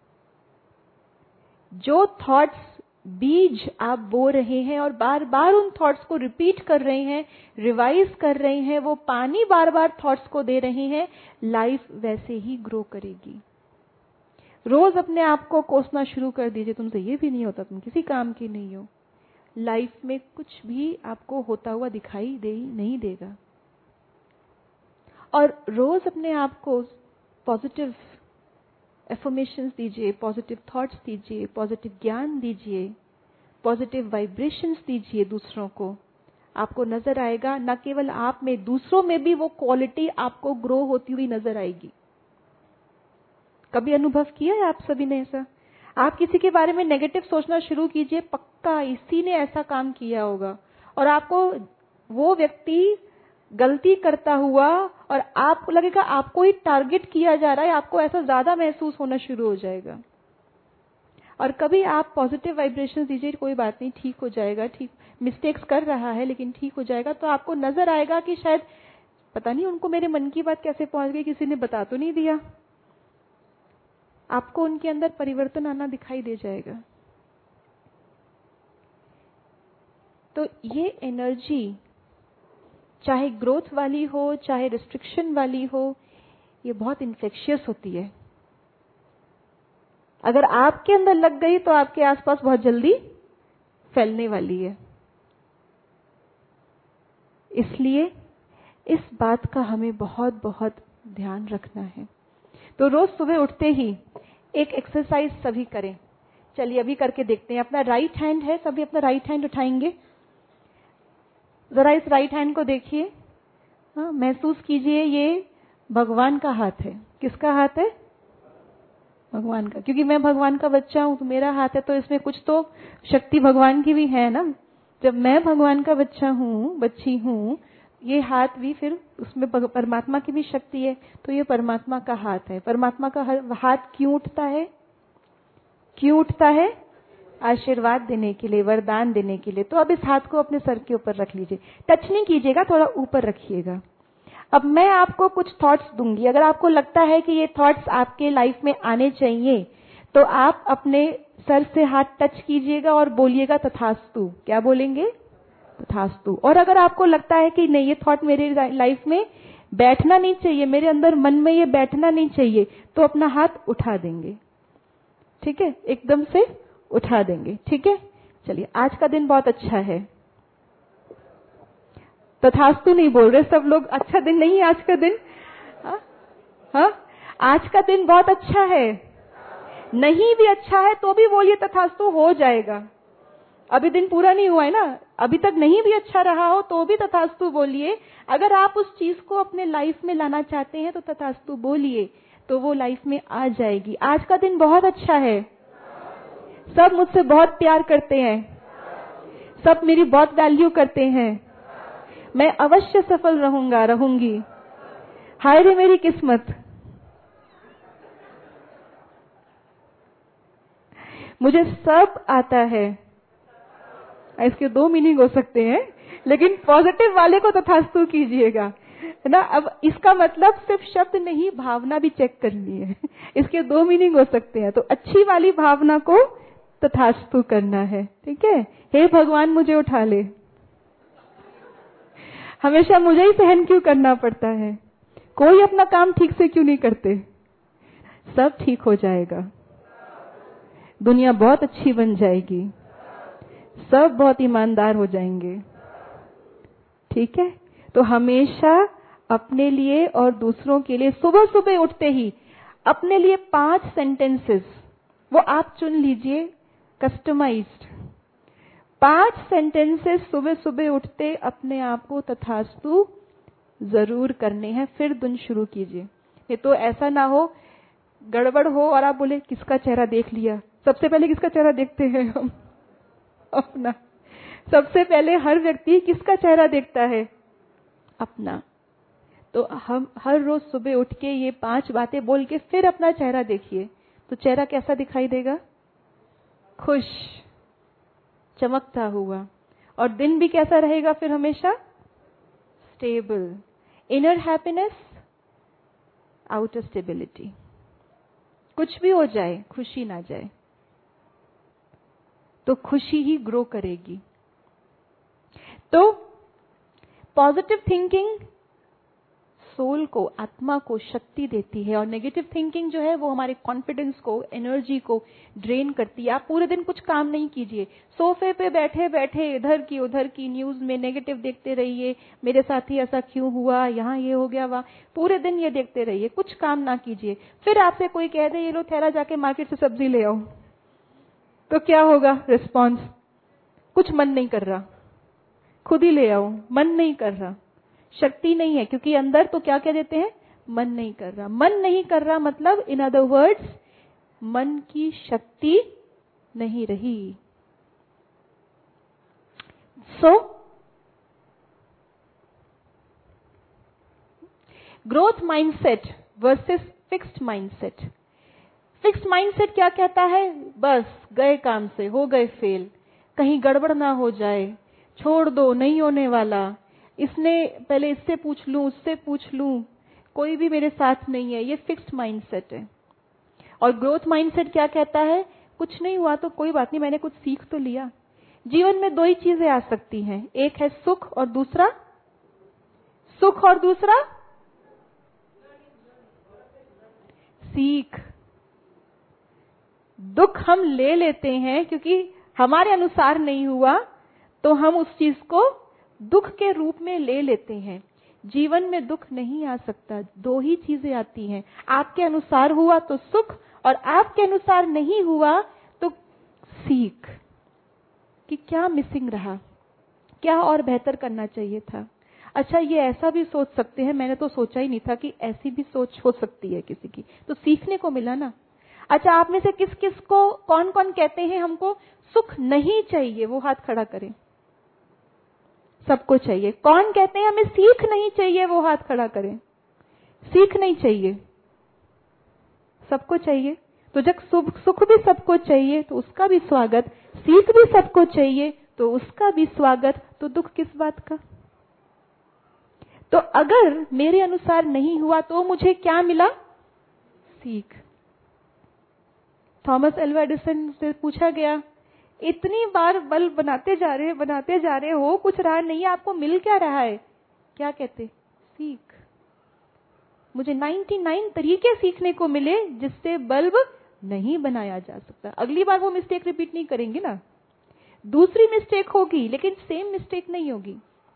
जो थॉट्स बीज आप बो रहे हैं और बार बार उन थॉट्स को रिपीट कर रहे हैं, रिवाइज कर रहे हैं, वो पानी बार बार थॉट्स को दे रहे हैं, लाइफ वैसे ही ग्रो करेगी। रोज अपने आप को कोसना शुरू कर दीजिए, तुमसे ये भी नहीं होता, तुम किसी काम की नहीं हो। लाइफ में कुछ भी आपको होता हुआ दिखाई दे नहीं देगा। और रोज अपने आप को पॉजिटिव एफर्मेशंस दीजिए, पॉजिटिव थॉट्स दीजिए, पॉजिटिव ज्ञान दीजिए, पॉजिटिव वाइब्रेशंस दीजिए दूसरों को। आपको नजर आएगा न केवल आप में, दूसरों में भी वो क्वालिटी आपको ग्रो होती हुई नजर आएगी। कभी अनुभव किया है आप सभी ने ऐसा? आप किसी के बारे में नेगेटिव सोचना शुरू कीजिए, पक्का इसी ने ऐसा काम किया होगा, और आपको वो व्यक्ति गलती करता हुआ और आपको लगेगा आपको ही टारगेट किया जा रहा है, आपको ऐसा ज्यादा महसूस होना शुरू हो जाएगा। और कभी आप पॉजिटिव वाइब्रेशन दीजिए, कोई बात नहीं, ठीक हो जाएगा, ठीक मिस्टेक्स कर रहा है लेकिन ठीक हो जाएगा, तो आपको नजर आएगा कि शायद पता नहीं उनको मेरे मन की बात कैसे पहुंच गई, किसी ने बता तो नहीं दिया। आपको उनके अंदर परिवर्तन आना दिखाई दे जाएगा। तो ये एनर्जी चाहे ग्रोथ वाली हो, चाहे रिस्ट्रिक्शन वाली हो, ये बहुत इन्फेक्शियस होती है। अगर आपके अंदर लग गई तो आपके आसपास बहुत जल्दी फैलने वाली है। इसलिए इस बात का हमें बहुत बहुत ध्यान रखना है। तो रोज सुबह उठते ही एक एक्सरसाइज सभी करें। चलिए अभी करके देखते हैं। अपना राइट हैंड है, सभी अपना राइट हैंड उठाएंगे। जरा इस राइट हैंड को देखिए, हाँ, महसूस कीजिए ये भगवान का हाथ है। किसका हाथ है? भगवान का। क्योंकि मैं भगवान का बच्चा हूं तो मेरा हाथ है, तो इसमें कुछ तो शक्ति भगवान की भी है ना। जब मैं भगवान का बच्चा हूं, बच्ची हूं, ये हाथ भी फिर उसमें परमात्मा की भी शक्ति है, तो ये परमात्मा का हाथ है। परमात्मा का हाथ क्यों उठता है? क्यों उठता है? आशीर्वाद देने के लिए, वरदान देने के लिए। तो अब इस हाथ को अपने सर के ऊपर रख लीजिए। टच नहीं कीजिएगा, थोड़ा ऊपर रखिएगा। अब मैं आपको कुछ थॉट्स दूंगी। अगर आपको लगता है कि ये थॉट्स आपके लाइफ में आने चाहिए, तो आप अपने सर से हाथ टच कीजिएगा और बोलिएगा तथास्तु। क्या बोलेंगे? तथास्तु। और अगर आपको लगता है कि नहीं, ये थॉट मेरे लाइफ में बैठना नहीं चाहिए, मेरे अंदर मन में ये बैठना नहीं चाहिए, तो अपना हाथ उठा देंगे। ठीक है, एकदम से उठा देंगे। ठीक है, चलिए, आज का दिन बहुत अच्छा है। तथास्तु नहीं बोल रहे सब लोग, अच्छा दिन नहीं है आज का दिन। हाँ हाँ, आज का दिन बहुत अच्छा है। नहीं भी अच्छा है तो भी बोलिए तथास्तु, हो जाएगा। अभी दिन पूरा नहीं हुआ है ना, अभी तक नहीं भी अच्छा रहा हो तो भी तथास्तु बोलिए। अगर आप उस चीज को अपने लाइफ में लाना चाहते हैं तो तथास्तु बोलिए, तो वो लाइफ में आ जाएगी। आज का दिन बहुत अच्छा है, सब मुझसे बहुत प्यार करते हैं, सब मेरी बहुत वैल्यू करते हैं, मैं अवश्य सफल रहूंगा रहूंगी। हाय रे मेरी किस्मत। मुझे सब आता है। इसके दो मीनिंग हो सकते हैं, लेकिन पॉजिटिव वाले को तथास्तु कीजिएगा, है ना। अब इसका मतलब सिर्फ शब्द नहीं, भावना भी चेक करनी है। इसके दो मीनिंग हो सकते हैं, तो अच्छी वाली भावना को तथास्तु करना है। ठीक है, हे भगवान मुझे उठा ले। हमेशा मुझे ही सहन क्यों करना पड़ता है? कोई अपना काम ठीक से क्यों नहीं करते? सब ठीक हो जाएगा, दुनिया बहुत अच्छी बन जाएगी, सब बहुत ईमानदार हो जाएंगे। ठीक है, तो हमेशा अपने लिए और दूसरों के लिए सुबह सुबह उठते ही अपने लिए पांच सेंटेंसेस वो आप चुन लीजिए, कस्टमाइज्ड पांच सेंटेंसेस सुबह सुबह उठते अपने आप को तथास्तु जरूर करने हैं, फिर दिन शुरू कीजिए। ये तो ऐसा ना हो गड़बड़ हो और आप बोले किसका चेहरा देख लिया। सबसे पहले किसका चेहरा देखते हैं हम? अपना। सबसे पहले हर व्यक्ति किसका चेहरा देखता है? अपना। तो हम हर रोज सुबह उठ के ये पांच बातें बोल के फिर अपना चेहरा देखिए, तो चेहरा कैसा दिखाई देगा? खुश, चमकता हुआ। और दिन भी कैसा रहेगा फिर? हमेशा stable. Inner happiness, outer stability. कुछ भी हो जाए खुशी ना जाए, तो खुशी ही ग्रो करेगी। तो पॉजिटिव थिंकिंग सोल को, आत्मा को शक्ति देती है, और नेगेटिव थिंकिंग जो है वो हमारे कॉन्फिडेंस को, एनर्जी को ड्रेन करती है। आप पूरे दिन कुछ काम नहीं कीजिए, सोफे पे बैठे बैठे इधर की उधर की न्यूज में नेगेटिव देखते रहिए, मेरे साथ ही ऐसा क्यों हुआ, यहाँ ये हो गया, वहां, पूरे दिन ये देखते रहिए, कुछ काम ना कीजिए। फिर आपसे कोई कह दे ये लो थैला जाके मार्केट से सब्जी ले आओ, तो क्या होगा रिस्पॉन्स? कुछ मन नहीं कर रहा, खुद ही ले आओ, मन नहीं कर रहा, शक्ति नहीं है, क्योंकि अंदर तो क्या कह देते हैं? मन नहीं कर रहा। मन नहीं कर रहा मतलब इन अदर वर्ड्स मन की शक्ति नहीं रही। So growth mindset versus fixed mindset. Fixed mindset क्या कहता है? बस गए काम से, हो गए फेल, कहीं गड़बड़ ना हो जाए, छोड़ दो, नहीं होने वाला, इसने पहले इससे पूछ लूं, उससे पूछ लूं, कोई भी मेरे साथ नहीं है। ये फिक्स्ड माइंडसेट है। और ग्रोथ माइंडसेट क्या कहता है? कुछ नहीं हुआ तो कोई बात नहीं, मैंने कुछ सीख तो लिया। जीवन में दो ही चीजें आ सकती हैं, एक है सुख और दूसरा सुख और दूसरा सीख। दुख हम ले लेते हैं क्योंकि हमारे अनुसार नहीं हुआ, तो हम उस चीज को दुख के रूप में ले लेते हैं। जीवन में दुख नहीं आ सकता, दो ही चीजें आती हैं, आपके अनुसार हुआ तो सुख, और आपके अनुसार नहीं हुआ तो सीख, कि क्या मिसिंग रहा, क्या और बेहतर करना चाहिए था। अच्छा, ये ऐसा भी सोच सकते हैं, मैंने तो सोचा ही नहीं था कि ऐसी भी सोच हो सकती है किसी की, तो सीखने को मिला ना। अच्छा, आप में से किस किस को, कौन कौन कहते हैं हमको सुख नहीं चाहिए? वो हाथ खड़ा करें। सबको चाहिए। कौन कहते हैं हमें सीख नहीं चाहिए? वो हाथ खड़ा करें। सीख नहीं चाहिए, सबको चाहिए। तो जब सुख सुख भी सबको चाहिए तो उसका भी स्वागत, सीख भी सबको चाहिए तो उसका भी स्वागत, तो दुख किस बात का? तो अगर मेरे अनुसार नहीं हुआ तो मुझे क्या मिला? सीख। थॉमस एल्वा एडिसन से पूछा गया, इतनी बार बल्ब बनाते जा रहे बनाते जा रहे हो, कुछ रहा नहीं, आपको मिल क्या रहा है? क्या कहते? सीख। मुझे निन्यानवे तरीके सीखने को मिले जिससे बल्ब नहीं बनाया जा सकता। अगली बार वो मिस्टेक रिपीट नहीं करेंगे ना, दूसरी मिस्टेक होगी लेकिन सेम मिस्टेक नहीं होगी।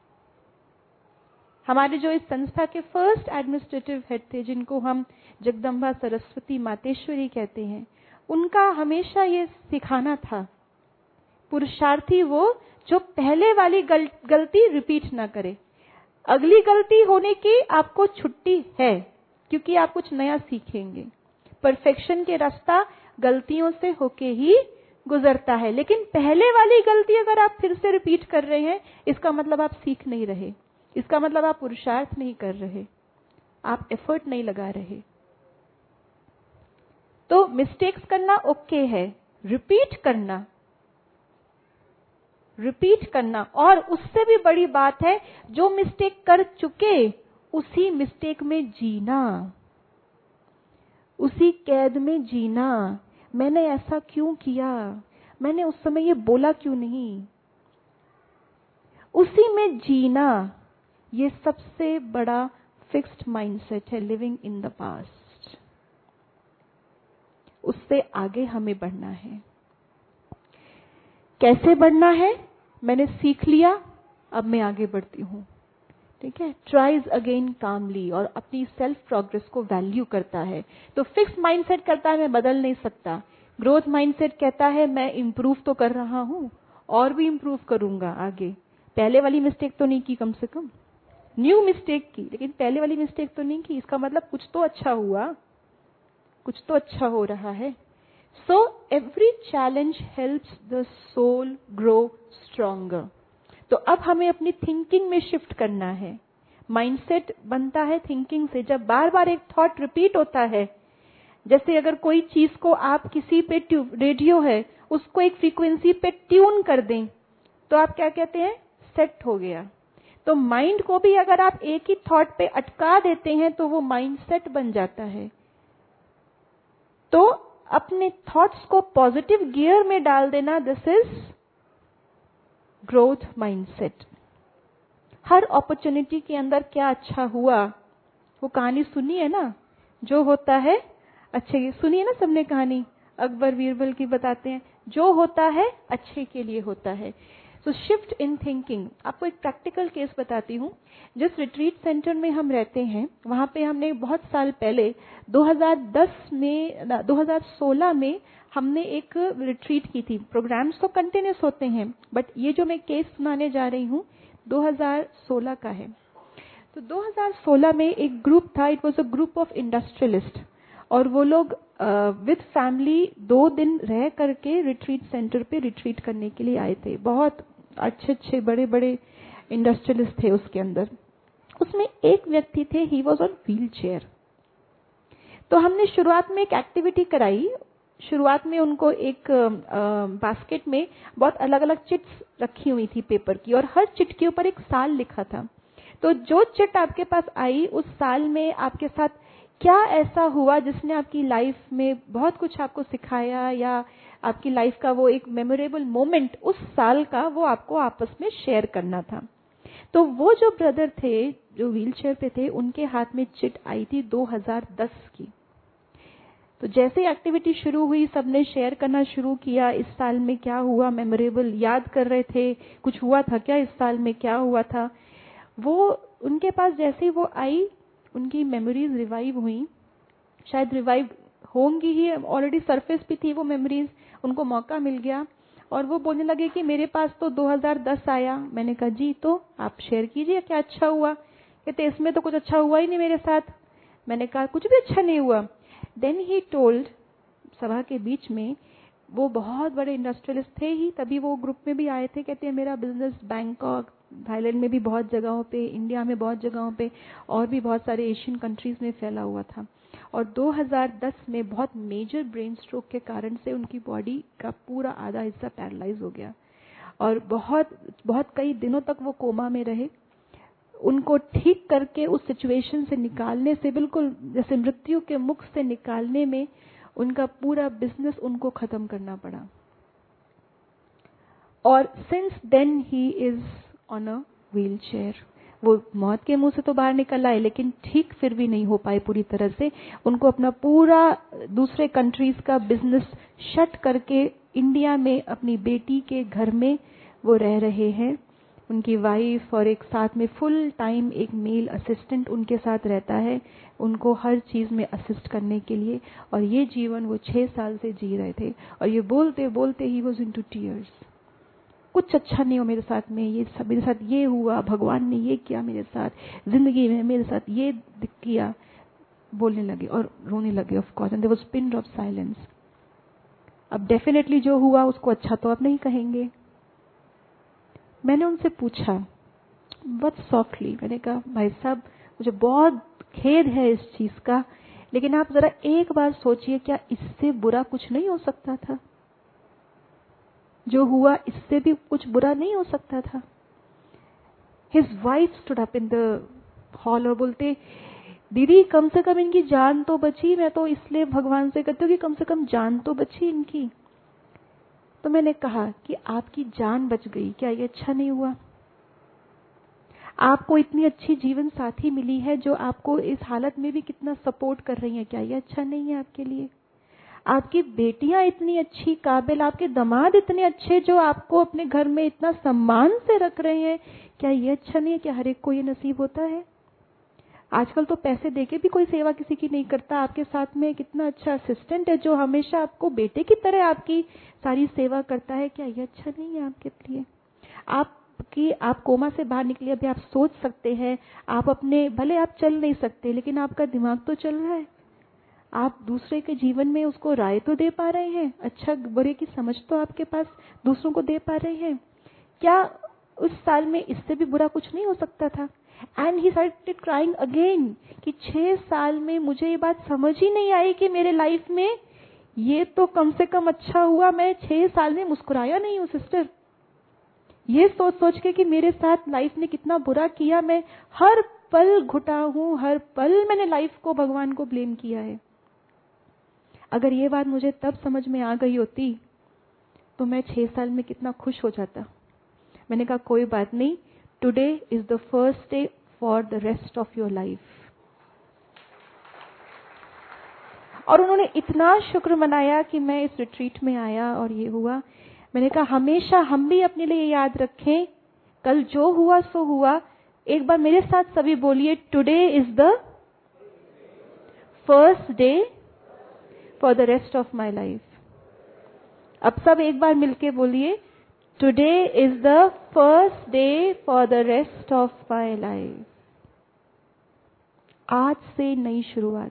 हमारे जो इस संस्था के फर्स्ट एडमिनिस्ट्रेटिव हेड थे, जिनको हम जगदम्बा सरस्वती मातेश्वरी कहते हैं, उनका हमेशा ये सिखाना था, पुरुषार्थी वो जो पहले वाली गल, गलती रिपीट ना करे। अगली गलती होने की आपको छुट्टी है, क्योंकि आप कुछ नया सीखेंगे। परफेक्शन के रास्ता गलतियों से होके ही गुजरता है, लेकिन पहले वाली गलती अगर आप फिर से रिपीट कर रहे हैं, इसका मतलब आप सीख नहीं रहे, इसका मतलब आप पुरुषार्थ नहीं कर रहे, आप एफर्ट नहीं लगा रहे। तो मिस्टेक्स करना ओके है, रिपीट करना रिपीट करना और उससे भी बड़ी बात है, जो मिस्टेक कर चुके उसी मिस्टेक में जीना, उसी कैद में जीना। मैंने ऐसा क्यों किया, मैंने उस समय ये बोला क्यों नहीं, उसी में जीना, ये सबसे बड़ा फिक्स्ड माइंडसेट है, लिविंग इन द पास्ट। उससे आगे हमें बढ़ना है। कैसे बढ़ना है मैंने सीख लिया, अब मैं आगे बढ़ती हूं। ठीक है, ट्राइज अगेन कामली, और अपनी सेल्फ प्रोग्रेस को वैल्यू करता है। तो फिक्स माइंडसेट करता है मैं बदल नहीं सकता, ग्रोथ माइंडसेट कहता है मैं इंप्रूव तो कर रहा हूं और भी इंप्रूव करूंगा आगे। पहले वाली मिस्टेक तो नहीं की, कम से कम न्यू मिस्टेक की, लेकिन पहले वाली मिस्टेक तो नहीं की, इसका मतलब कुछ तो अच्छा हुआ, कुछ तो अच्छा हो रहा है। So every challenge helps the soul grow stronger. तो अब हमें अपनी थिंकिंग में शिफ्ट करना है। माइंडसेट बनता है थिंकिंग से। जब बार बार एक थॉट रिपीट होता है, जैसे अगर कोई चीज को आप किसी पे रेडियो है उसको एक फ्रीक्वेंसी पे ट्यून कर दें, तो आप क्या कहते हैं, सेट हो गया। तो माइंड को भी अगर आप एक ही थॉट पे अटका देते हैं तो वो माइंडसेट बन जाता है। तो अपने थॉट्स को पॉजिटिव गियर में डाल देना, दिस इज ग्रोथ माइंडसेट। हर अपॉर्चुनिटी के अंदर क्या अच्छा हुआ, वो कहानी सुनी है ना, जो होता है अच्छे, सुनी है ना सबने कहानी, अकबर बीरबल की बताते हैं, जो होता है अच्छे के लिए होता है। तो शिफ्ट इन थिंकिंग। आपको एक प्रैक्टिकल केस बताती हूँ। जिस रिट्रीट सेंटर में हम रहते हैं, वहां पे हमने बहुत साल पहले दो हज़ार दस में दो हज़ार सोलह में हमने एक रिट्रीट की थी। प्रोग्राम्स तो कंटिन्यूस होते हैं, बट ये जो मैं केस सुनाने जा रही हूँ दो हज़ार सोलह का है। तो दो हज़ार सोलह में एक ग्रुप था, it was a group of industrialist, और वो लोग विद फैमिली दो दिन रह करके रिट्रीट सेंटर पे रिट्रीट करने के लिए आए थे। बहुत अच्छे अच्छे बड़े बड़े इंडस्ट्रियलिस्ट थे उसके अंदर। उसमें एक व्यक्ति थे, he was on wheelchair. तो हमने शुरुआत में एक एक्टिविटी कराई। शुरुआत में उनको एक बास्केट में बहुत अलग अलग चिट्स रखी हुई थी पेपर की, और हर चिट के ऊपर एक साल लिखा था। तो जो चिट आपके पास आई, उस साल में आपके साथ क्या ऐसा हुआ जिसने आपकी लाइफ में बहुत कुछ आपको सिखाया, या आपकी लाइफ का वो एक मेमोरेबल मोमेंट उस साल का, वो आपको आपस में शेयर करना था। तो वो जो ब्रदर थे जो व्हील चेयर पे थे, उनके हाथ में चिट आई थी दो हज़ार दस की। तो जैसे एक्टिविटी शुरू हुई, सबने शेयर करना शुरू किया, इस साल में क्या हुआ मेमोरेबल, याद कर रहे थे कुछ हुआ था क्या इस साल में, क्या हुआ था। वो उनके पास जैसे ही वो आई, उनकी मेमोरीज रिवाइव हुई, शायद रिवाइव होंगी ही, ऑलरेडी सरफेस पे थी वो मेमोरीज, उनको मौका मिल गया और वो बोलने लगे कि मेरे पास तो दो हज़ार दस आया। मैंने कहा जी, तो आप शेयर कीजिए क्या अच्छा हुआ। कहते इसमें तो कुछ अच्छा हुआ ही नहीं मेरे साथ। मैंने कहा कुछ भी अच्छा नहीं हुआ। देन ही टोल्ड, सभा के बीच में, वो बहुत बड़े इंडस्ट्रियलिस्ट थे ही, तभी वो ग्रुप में भी आए थे। कहते हैं मेरा बिजनेस बैंकॉक, थाईलैंड में भी बहुत जगहों पे, इंडिया में बहुत जगहों पे, और भी बहुत सारे एशियन कंट्रीज में फैला हुआ था। और दो हज़ार दस में बहुत मेजर ब्रेन स्ट्रोक के कारण से उनकी बॉडी का पूरा आधा हिस्सा पैरालाइज हो गया, और बहुत बहुत कई दिनों तक वो कोमा में रहे। उनको ठीक करके उस सिचुएशन से निकालने से, बिल्कुल जैसे मृत्यु के मुख से निकालने में, उनका पूरा बिजनेस उनको खत्म करना पड़ा। और since then he is on a wheelchair. वो मौत के मुंह से तो बाहर निकल आए, लेकिन ठीक फिर भी नहीं हो पाए पूरी तरह से। उनको अपना पूरा दूसरे कंट्रीज का बिजनेस शट करके इंडिया में अपनी बेटी के घर में वो रह रहे हैं। उनकी वाइफ और एक साथ में फुल टाइम एक मेल असिस्टेंट उनके साथ रहता है, उनको हर चीज में असिस्ट करने के लिए। और ये जीवन वो छह साल से जी रहे थे। और ये बोलते बोलते ही वॉज इनटू टीयर्स, कुछ अच्छा नहीं हो मेरे साथ में, ये सब मेरे साथ ये हुआ, भगवान ने ये किया मेरे साथ, जिंदगी में मेरे साथ ये किया, बोलने लगे और रोने लगे। Of course, and there was pin of silence. अब डेफिनेटली जो हुआ उसको अच्छा तो आप नहीं कहेंगे। मैंने उनसे पूछा बहुत सॉफ्टली, मैंने कहा भाई साहब मुझे बहुत खेद है इस चीज का, लेकिन आप जरा एक बार सोचिए, क्या इससे बुरा कुछ नहीं हो सकता था? जो हुआ इससे भी कुछ बुरा नहीं हो सकता था? His wife stood up in the hall और बोलते, दीदी कम से कम इनकी जान तो बची, मैं तो इसलिए भगवान से कहती हूँ कि कम से कम जान तो बची इनकी। तो मैंने कहा कि आपकी जान बच गई, क्या ये अच्छा नहीं हुआ? आपको इतनी अच्छी जीवन साथी मिली है जो आपको इस हालत में भी कितना सपोर्ट कर रही है, क्या ये अच्छा नहीं है आपके लिए? आपकी बेटियां इतनी अच्छी काबिल, आपके दामाद इतने अच्छे जो आपको अपने घर में इतना सम्मान से रख रहे हैं, क्या ये अच्छा नहीं है? क्या हर एक को ये नसीब होता है? आजकल तो पैसे देके भी कोई सेवा किसी की नहीं करता। आपके साथ में कितना अच्छा असिस्टेंट है जो हमेशा आपको बेटे की तरह आपकी सारी सेवा करता है, क्या ये अच्छा नहीं है आपके लिए? आपकी आप कोमा से बाहर निकले, अभी आप सोच सकते हैं, आप अपने, भले आप चल नहीं सकते लेकिन आपका दिमाग तो चल रहा है, आप दूसरे के जीवन में उसको राय तो दे पा रहे हैं, अच्छा बुरे की समझ तो आपके पास दूसरों को दे पा रहे हैं। क्या उस साल में इससे भी बुरा कुछ नहीं हो सकता था? And he started crying again कि छह साल में मुझे ये बात समझ ही नहीं आई कि मेरे लाइफ में ये तो कम से कम अच्छा हुआ मैं छह साल में मुस्कुराया नहीं हूँ सिस्टर। ये सोच सोच के कि मेरे साथ लाइफ ने कितना बुरा किया, मैं हर पल घुटा हूँ, हर पल मैंने लाइफ को भगवान को ब्लेम किया है। अगर ये बात मुझे तब समझ में आ गई होती तो मैं छह साल में कितना खुश हो जाता। मैंने कहा कोई बात नहीं, today is the first day for the rest of your life. और उन्होंने इतना शुक्र मनाया कि मैं इस रिट्रीट में आया और ये हुआ। मैंने कहा हमेशा हम भी अपने लिए याद रखें, कल जो हुआ सो हुआ। एक बार मेरे साथ सभी बोलिए, today is the first day for the rest of my life. अब सब एक बार मिलके बोलिए, today is the first day for the rest of my life. आज से नई शुरुआत।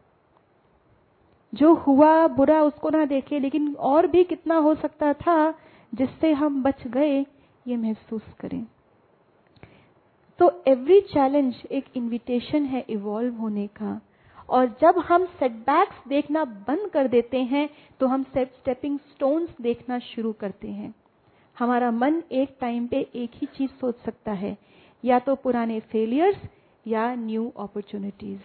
जो हुआ बुरा उसको ना देखें, लेकिन और भी कितना हो सकता था जिससे हम बच गए ये महसूस करें। तो एवरी चैलेंज एक इनविटेशन है इवॉल्व होने का। और जब हम सेटबैक्स देखना बंद कर देते हैं तो हम स्टेपिंग स्टोन्स देखना शुरू करते हैं। हमारा मन एक टाइम पे एक ही चीज सोच सकता है, या तो पुराने फेलियर्स या न्यू अपॉर्चुनिटीज।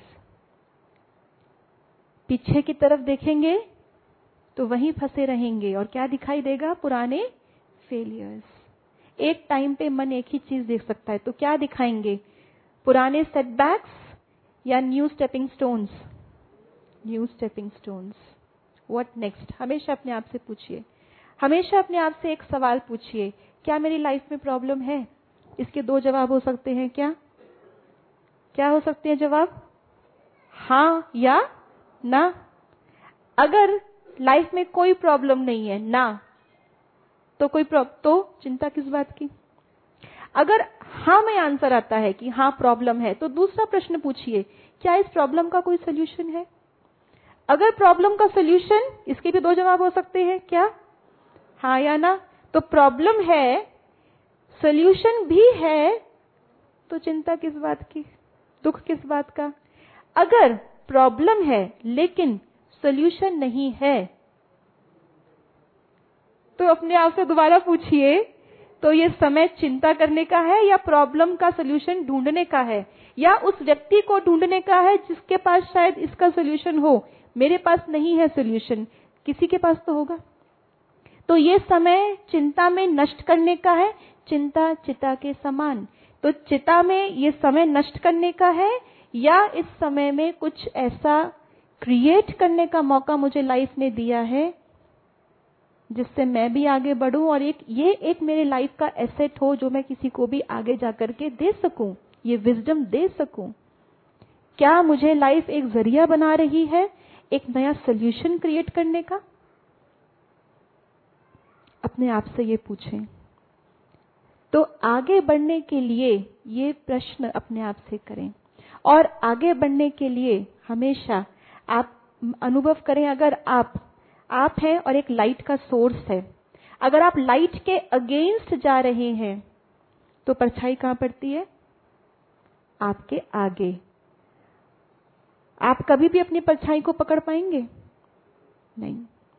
पीछे की तरफ देखेंगे तो वहीं फंसे रहेंगे और क्या दिखाई देगा? पुराने फेलियर्स। एक टाइम पे मन एक ही चीज देख सकता है, तो क्या दिखाएंगे? पुराने सेटबैक्स या new stepping stones? New stepping stones. What next? हमेशा अपने आप से पूछिए, हमेशा अपने आप से एक सवाल पूछिए, क्या मेरी लाइफ में प्रॉब्लम है? इसके दो जवाब हो सकते हैं। क्या क्या हो सकते हैं जवाब? हाँ या ना। अगर लाइफ में कोई प्रॉब्लम नहीं है, ना, तो कोई तो चिंता किस बात की? अगर हाँ में आंसर आता है कि हाँ प्रॉब्लम है, तो दूसरा प्रश्न पूछिए, क्या इस प्रॉब्लम का कोई सोल्यूशन है? अगर प्रॉब्लम का सोल्यूशन, इसके भी दो जवाब हो सकते हैं, क्या? हाँ या ना। तो प्रॉब्लम है, सोल्यूशन भी है, तो चिंता किस बात की? दुख किस बात का? अगर प्रॉब्लम है लेकिन सोल्यूशन नहीं है, तो अपने आप से दोबारा पूछिए, तो ये समय चिंता करने का है या प्रॉब्लम का सोल्यूशन ढूंढने का है, या उस व्यक्ति को ढूंढने का है जिसके पास शायद इसका सोल्यूशन हो? मेरे पास नहीं है सोल्यूशन, किसी के पास तो होगा। तो ये समय चिंता में नष्ट करने का है। चिंता चिता के समान, तो चिता में ये समय नष्ट करने का है या इस समय में कुछ ऐसा क्रिएट करने का मौका मुझे लाइफ ने दिया है जिससे मैं भी आगे बढ़ूं और एक ये एक मेरे लाइफ का एसेट हो जो मैं किसी को भी आगे जाकर के दे सकूं, ये विजडम दे सकूं। क्या मुझे लाइफ एक जरिया बना रही है एक नया सोल्यूशन क्रिएट करने का? अपने आप से ये पूछें। तो आगे बढ़ने के लिए ये प्रश्न अपने आप से करें और आगे बढ़ने के लिए हमेशा आप अनुभव करें, अगर आप आप हैं और एक लाइट का सोर्स है, अगर आप लाइट के अगेंस्ट जा रहे हैं तो परछाई कहां पड़ती है? आपके आगे। आप कभी भी अपनी परछाई को पकड़ पाएंगे? नहीं।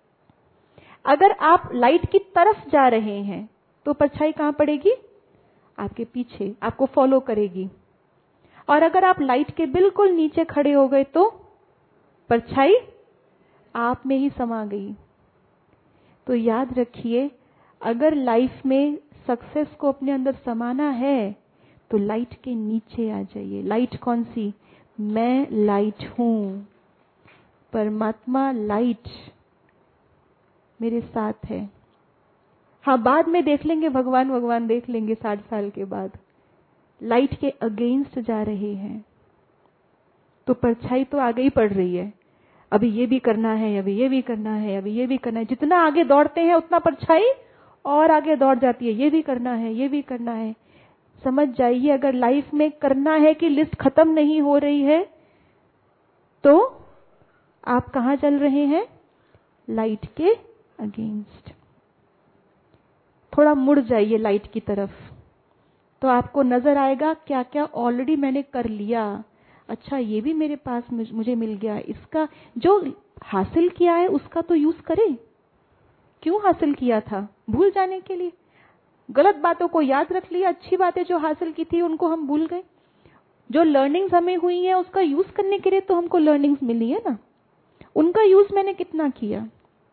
अगर आप लाइट की तरफ जा रहे हैं तो परछाई कहां पड़ेगी? आपके पीछे, आपको फॉलो करेगी। और अगर आप लाइट के बिल्कुल नीचे खड़े हो गए तो परछाई आप में ही समा गई। तो याद रखिए, अगर लाइफ में सक्सेस को अपने अंदर समाना है तो लाइट के नीचे आ जाइए। लाइट कौन सी? मैं लाइट हूं, परमात्मा लाइट मेरे साथ है। हाँ, बाद में देख लेंगे, भगवान भगवान देख लेंगे साठ साल के बाद। लाइट के अगेंस्ट जा रहे हैं तो परछाई तो आगे ही पड़ रही है। अभी ये भी करना है, अभी ये भी करना है, अभी ये भी करना है। जितना आगे दौड़ते हैं उतना परछाई और आगे दौड़ जाती है। ये भी करना है, ये भी करना है। समझ जाइए, अगर लाइफ में करना है कि लिस्ट खत्म नहीं हो रही है तो आप कहां चल रहे हैं? लाइट के अगेंस्ट। थोड़ा मुड़ जाइए लाइट की तरफ तो आपको नजर आएगा क्या क्या ऑलरेडी मैंने कर लिया। अच्छा, ये भी मेरे पास मुझे मिल गया। इसका जो हासिल किया है उसका तो यूज करें। क्यों हासिल किया था? भूल जाने के लिए। गलत बातों को याद रख लिया, अच्छी बातें जो हासिल की थी उनको हम भूल गए। जो लर्निंग्स हमें हुई है उसका यूज करने के लिए तो हमको लर्निंग्स मिली है ना, उनका यूज मैंने कितना किया।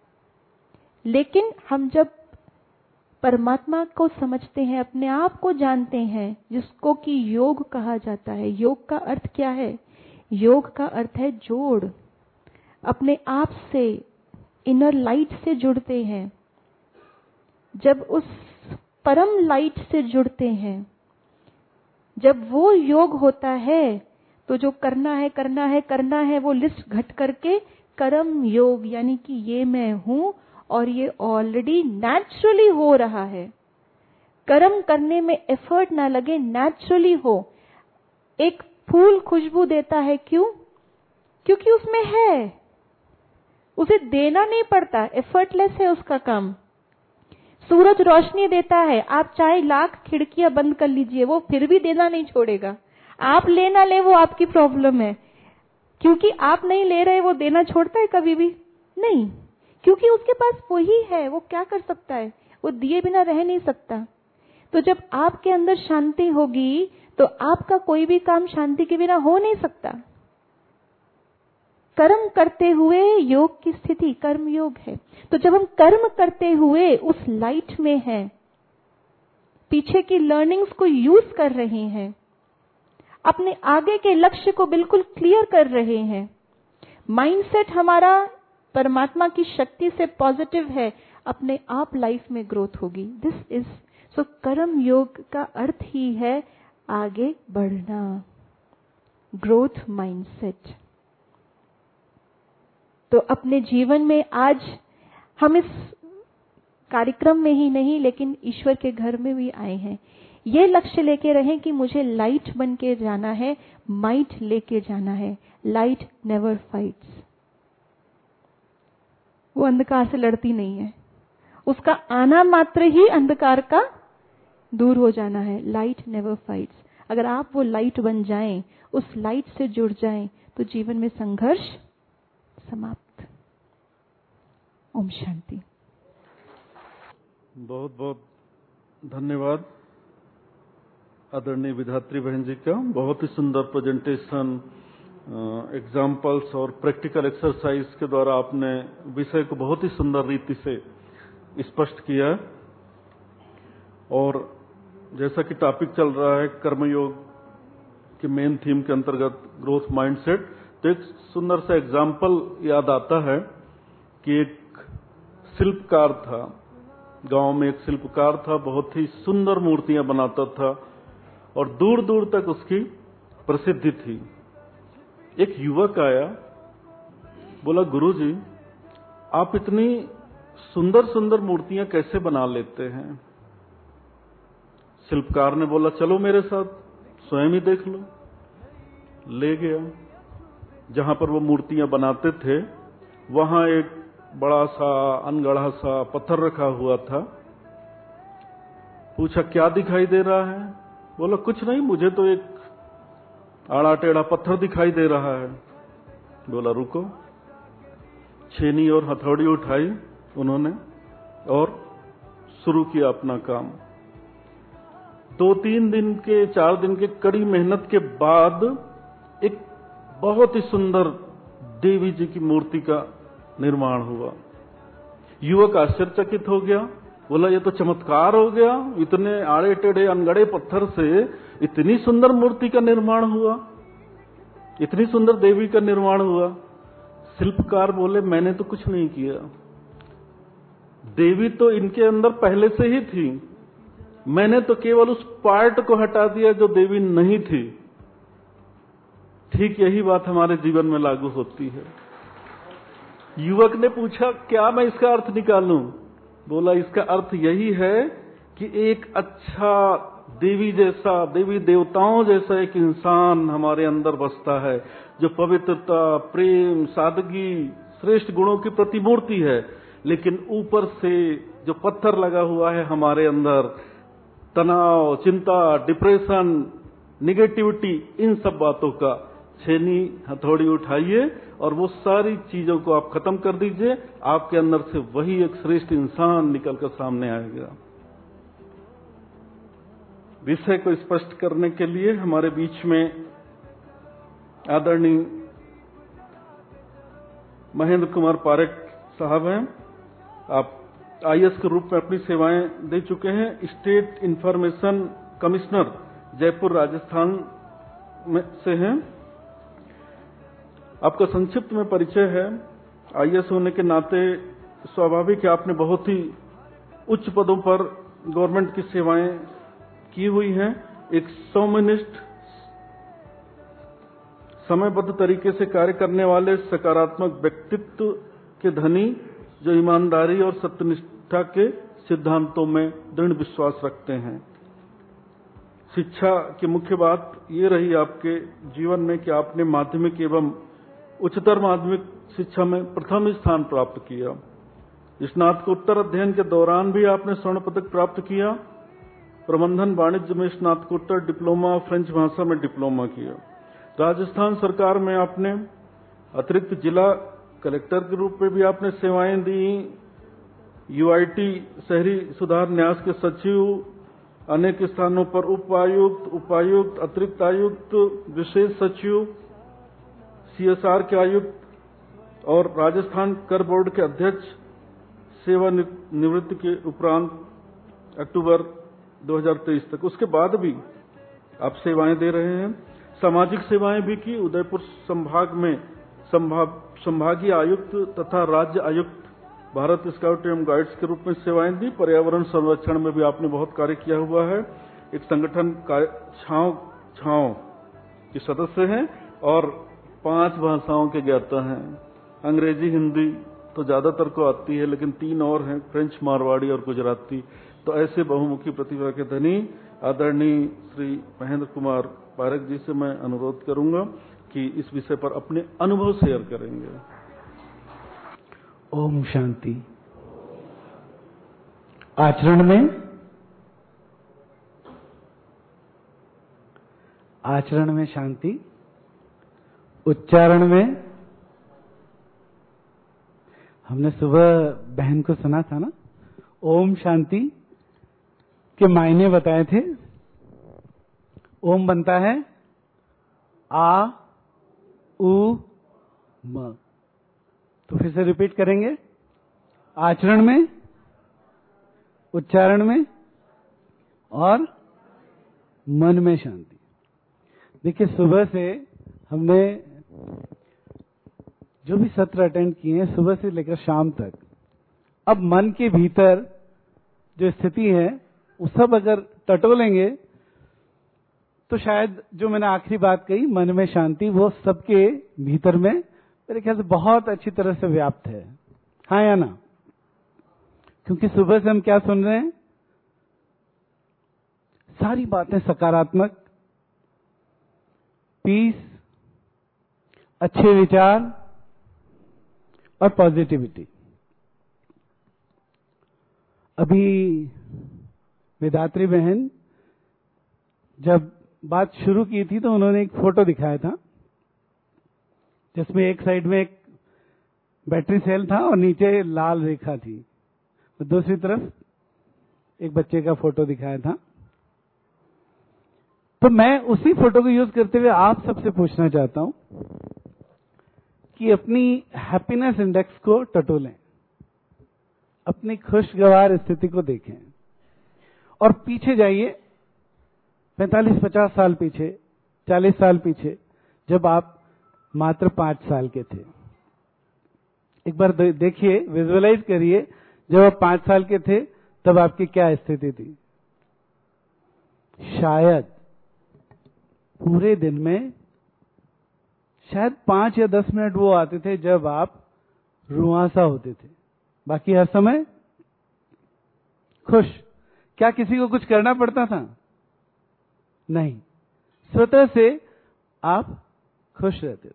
लेकिन हम जब परमात्मा को समझते हैं, अपने आप को जानते हैं, जिसको कि योग कहा जाता है। योग का अर्थ क्या है? योग का अर्थ है जोड़। अपने आप से, इनर लाइट से जुड़ते हैं। जब उस परम लाइट से जुड़ते हैं, जब वो योग होता है तो जो करना है करना है करना है वो लिस्ट घट करके कर्म योग, यानी कि ये मैं हूं और ये ऑलरेडी नेचुरली हो रहा है। कर्म करने में एफर्ट ना लगे, नेचुरली हो। एक फूल खुशबू देता है, क्यों? क्योंकि उसमें है, उसे देना नहीं पड़ता, एफर्टलेस है उसका काम। सूरज रोशनी देता है, आप चाहे लाख खिड़कियां बंद कर लीजिए वो फिर भी देना नहीं छोड़ेगा। आप ले ना ले वो आपकी प्रॉब्लम है, क्योंकि आप नहीं ले रहे वो देना छोड़ता है कभी भी नहीं, क्योंकि उसके पास वही है। वो क्या कर सकता है? वो दिए बिना रह नहीं सकता। तो जब आपके अंदर शांति होगी तो आपका कोई भी काम शांति के बिना हो नहीं सकता। कर्म करते हुए योग की स्थिति कर्म योग है। तो जब हम कर्म करते हुए उस लाइट में हैं, पीछे की लर्निंग्स को यूज कर रहे हैं, अपने आगे के लक्ष्य को बिल्कुल क्लियर कर रहे हैं, माइंडसेट हमारा परमात्मा की शक्ति से पॉजिटिव है, अपने आप लाइफ में ग्रोथ होगी। दिस इज सो कर्म योग का अर्थ ही है आगे बढ़ना, ग्रोथ माइंडसेट। तो अपने जीवन में आज हम इस कार्यक्रम में ही नहीं लेकिन ईश्वर के घर में भी आए हैं, ये लक्ष्य लेके रहें कि मुझे लाइट बन के जाना है, माइट लेके जाना है। Light never fights. वो अंधकार से लड़ती नहीं है, उसका आना मात्र ही अंधकार का दूर हो जाना है। Light never fights. अगर आप वो लाइट बन जाएं, उस लाइट से जुड़ जाएं, तो जीवन में संघर्ष समाप्त। ओम शांति। बहुत बहुत धन्यवाद आदरणीय विधात्री बहन जी का। बहुत ही सुंदर प्रेजेंटेशन, एग्जाम्पल्स और प्रैक्टिकल एक्सरसाइज के द्वारा आपने विषय को बहुत ही सुंदर रीति से स्पष्ट किया। और जैसा कि टॉपिक चल रहा है कर्मयोग के मेन थीम के अंतर्गत ग्रोथ माइंडसेट, तो एक सुंदर सा एग्जाम्पल याद आता है कि एक शिल्पकार था, गांव में एक शिल्पकार था, बहुत ही सुंदर मूर्तियां बनाता था और दूर दूर तक उसकी प्रसिद्धि थी। एक युवक आया, बोला, गुरुजी आप इतनी सुंदर सुंदर मूर्तियां कैसे बना लेते हैं? शिल्पकार ने बोला, चलो मेरे साथ, स्वयं ही देख लो। ले गया, जहां पर वो मूर्तियां बनाते थे वहां एक बड़ा सा अनगढ़ा सा पत्थर रखा हुआ था। पूछा, क्या दिखाई दे रहा है? बोला, कुछ नहीं, मुझे तो एक आड़ा टेढ़ा पत्थर दिखाई दे रहा है। बोला, रुको। छेनी और हथौड़ी उठाई उन्होंने और शुरू किया अपना काम। दो तीन दिन के, चार दिन के कड़ी मेहनत के बाद एक बहुत ही सुंदर देवी जी की मूर्ति का निर्माण हुआ। युवक आश्चर्यचकित हो गया, बोला, ये तो चमत्कार हो गया, इतने आड़े टेढ़े अनगढ़े पत्थर से इतनी सुंदर मूर्ति का निर्माण हुआ, इतनी सुंदर देवी का निर्माण हुआ। शिल्पकार बोले, मैंने तो कुछ नहीं किया, देवी तो इनके अंदर पहले से ही थी, मैंने तो केवल उस पार्ट को हटा दिया जो देवी नहीं थी। ठीक यही बात हमारे जीवन में लागू होती है। युवक ने पूछा, क्या मैं इसका अर्थ निकालूं? बोला, इसका अर्थ यही है कि एक अच्छा देवी जैसा, देवी देवताओं जैसा एक इंसान हमारे अंदर बसता है, जो पवित्रता, प्रेम, सादगी, श्रेष्ठ गुणों की प्रतिमूर्ति है, लेकिन ऊपर से जो पत्थर लगा हुआ है हमारे अंदर, तनाव, चिंता, डिप्रेशन, निगेटिविटी, इन सब बातों का छेनी हथौड़ी उठाइए और वो सारी चीजों को आप खत्म कर दीजिए। आपके अंदर से वही एक श्रेष्ठ इंसान निकलकर सामने आएगा। विषय को स्पष्ट करने के लिए हमारे बीच में आदरणीय महेंद्र कुमार पारेख साहब हैं। आप आईएएस के रूप में अपनी सेवाएं दे चुके हैं। State information commissioner Jaipur Rajasthan में से हैं। आपका संक्षिप्त में परिचय है। आईएएस होने के नाते स्वाभाविक है आपने बहुत ही उच्च पदों पर गवर्नमेंट की सेवाएं की हुई हैं। एक सौम्यनिष्ठ, समयबद्ध तरीके से कार्य करने वाले सकारात्मक व्यक्तित्व के धनी, जो ईमानदारी और सत्यनिष्ठा के सिद्धांतों में दृढ़ विश्वास रखते हैं। शिक्षा की मुख्य बात ये रही आपके जीवन में कि आपने माध्यमिक एवं उच्चतर माध्यमिक शिक्षा में प्रथम स्थान प्राप्त किया। स्नातकोत्तर अध्ययन के दौरान भी आपने स्वर्ण पदक प्राप्त किया। प्रबंधन वाणिज्य में स्नातकोत्तर डिप्लोमा, फ्रेंच भाषा में डिप्लोमा किया। राजस्थान सरकार में आपने अतिरिक्त जिला कलेक्टर के रूप में भी आपने सेवाएं दी। यूआईटी शहरी सुधार न्यास के सचिव, अनेक स्थानों पर उपायुक्त, उपायुक्त, अतिरिक्त आयुक्त, विशेष सचिव, सीएसआर के आयुक्त और राजस्थान कर बोर्ड के अध्यक्ष सेवा निवृत्ति के उपरांत अक्टूबर दो हज़ार तेईस तक। उसके बाद भी आप सेवाएं दे रहे हैं। सामाजिक सेवाएं भी की। उदयपुर संभाग में संभागीय आयुक्त तथा राज्य आयुक्त भारत स्काउट एवं गाइड्स के रूप में सेवाएं दी। पर्यावरण संरक्षण में भी आपने बहुत कार्य किया हुआ है। एक संगठन छांव छांव के सदस्य हैं और पांच भाषाओं के ज्ञाता हैं। अंग्रेजी, हिंदी तो ज्यादातर को आती है, लेकिन तीन और हैं, फ्रेंच, मारवाड़ी और गुजराती। तो ऐसे बहुमुखी प्रतिभा के धनी आदरणीय श्री महेंद्र कुमार पारेख जी से मैं अनुरोध करूंगा कि इस विषय पर अपने अनुभव शेयर करेंगे। ओम शांति। आचरण में आचरण में शांति, उच्चारण में हमने सुबह बहन को सुना था ना, ओम शांति के मायने बताए थे। ओम बनता है आ उ म। तो फिर से रिपीट करेंगे। आचरण में, उच्चारण में और मन में शांति। देखिए, सुबह से हमने जो भी सत्र अटेंड किए हैं, सुबह से लेकर शाम तक, अब मन के भीतर जो स्थिति है वो सब अगर टटोलेंगे तो शायद जो मैंने आखिरी बात कही, मन में शांति, वो सबके भीतर में मेरे ख्याल से बहुत अच्छी तरह से व्याप्त है। हाँ या ना? क्योंकि सुबह से हम क्या सुन रहे हैं? सारी बातें सकारात्मक, पीस, अच्छे विचार और पॉजिटिविटी। अभी वेदात्री बहन जब बात शुरू की थी तो उन्होंने एक फोटो दिखाया था जिसमें एक साइड में एक बैटरी सेल था और नीचे लाल रेखा थी, और दूसरी तरफ एक बच्चे का फोटो दिखाया था। तो मैं उसी फोटो को यूज करते हुए आप सबसे पूछना चाहता हूं कि अपनी हैप्पीनेस इंडेक्स को टटोलें, अपनी खुशगवार स्थिति को देखें और पीछे जाइए, पैंतालीस पचास साल पीछे, चालीस साल पीछे, जब आप मात्र पांच साल के थे। एक बार देखिए, विजुअलाइज करिए, जब आप पांच साल के थे तब आपकी क्या स्थिति थी। शायद पूरे दिन में शायद पांच या दस मिनट वो आते थे जब आप रुआंसा होते थे, बाकी हर समय खुश। क्या किसी को कुछ करना पड़ता था? नहीं, स्वतः से आप खुश रहते थे।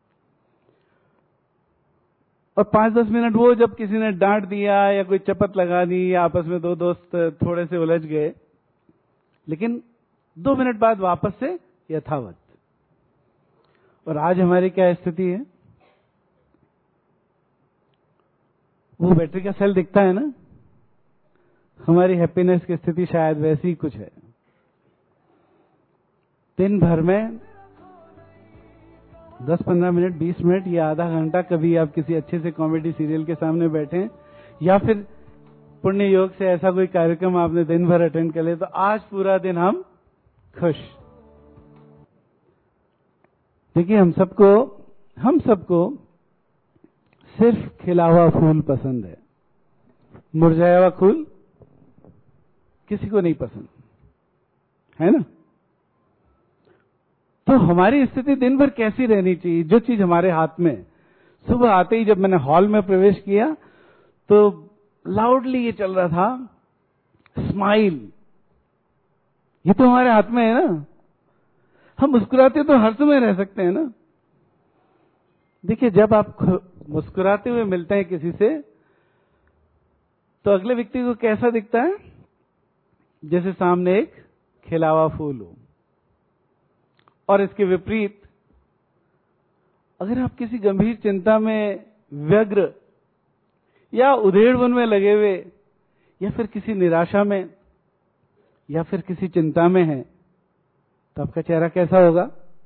और पांच दस मिनट वो जब किसी ने डांट दिया या कोई चपत लगा दी, या आपस में दो दोस्त थोड़े से उलझ गए, लेकिन दो मिनट बाद वापस से यथावत। और आज हमारी क्या स्थिति है? वो बैटरी का सेल दिखता है ना, हमारी हैप्पीनेस की स्थिति शायद वैसी ही कुछ है। दिन भर में दस पंद्रह मिनट, बीस मिनट या आधा घंटा, कभी आप किसी अच्छे से कॉमेडी सीरियल के सामने बैठे, या फिर पुण्य योग से ऐसा कोई कार्यक्रम आपने दिन भर अटेंड कर लिया, तो आज पूरा दिन हम खुश। देखिए, हम सबको हम सबको सिर्फ खिला हुआ फूल पसंद है, मुरझाया हुआ फूल किसी को नहीं पसंद है ना। तो हमारी स्थिति दिन भर कैसी रहनी चाहिए? जो चीज हमारे हाथ में, सुबह आते ही जब मैंने हॉल में प्रवेश किया तो लाउडली ये चल रहा था, स्माइल। ये तो हमारे हाथ में है ना, हम मुस्कुराते तो हर समय रह सकते हैं ना। देखिए, जब आप मुस्कुराते हुए मिलते हैं किसी से, तो अगले व्यक्ति को कैसा दिखता है? जैसे सामने एक खिला हुआ फूल हो। और इसके विपरीत, अगर आप किसी गंभीर चिंता में व्यग्र या उधेड़बुन में लगे हुए, या फिर किसी निराशा में, या फिर किसी चिंता में हैं, तो आपका चेहरा कैसा होगा?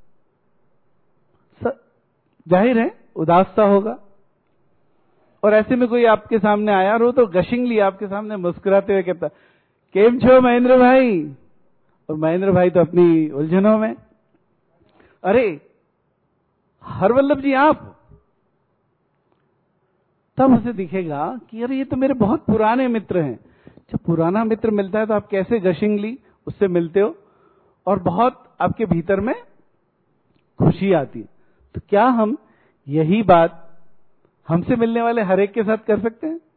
जाहिर है उदास सा होगा। और ऐसे में कोई आपके सामने आया और वो तो गशिंगली आपके सामने मुस्कुराते हुए कहता, केम छो महेंद्र भाई? और महेंद्र भाई तो अपनी उलझनों में, अरे हरवल्लभ जी आप? तब उसे दिखेगा कि अरे ये तो मेरे बहुत पुराने मित्र हैं। जब पुराना मित्र मिलता है तो आप कैसे गशिंगली उससे मिलते हो, और बहुत आपके भीतर में खुशी आती है। तो क्या हम यही बात हमसे मिलने वाले हर एक के साथ कर सकते हैं?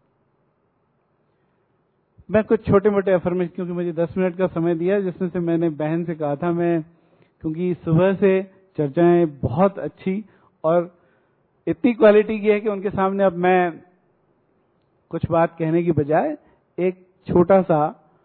मैं कुछ छोटे मोटे अफर्मेशन, क्योंकि मुझे दस मिनट का समय दिया, जिसमें से मैंने बहन से कहा था, मैं क्योंकि सुबह से चर्चाएं बहुत अच्छी और इतनी क्वालिटी की है कि उनके सामने अब मैं कुछ बात कहने की बजाय एक छोटा सा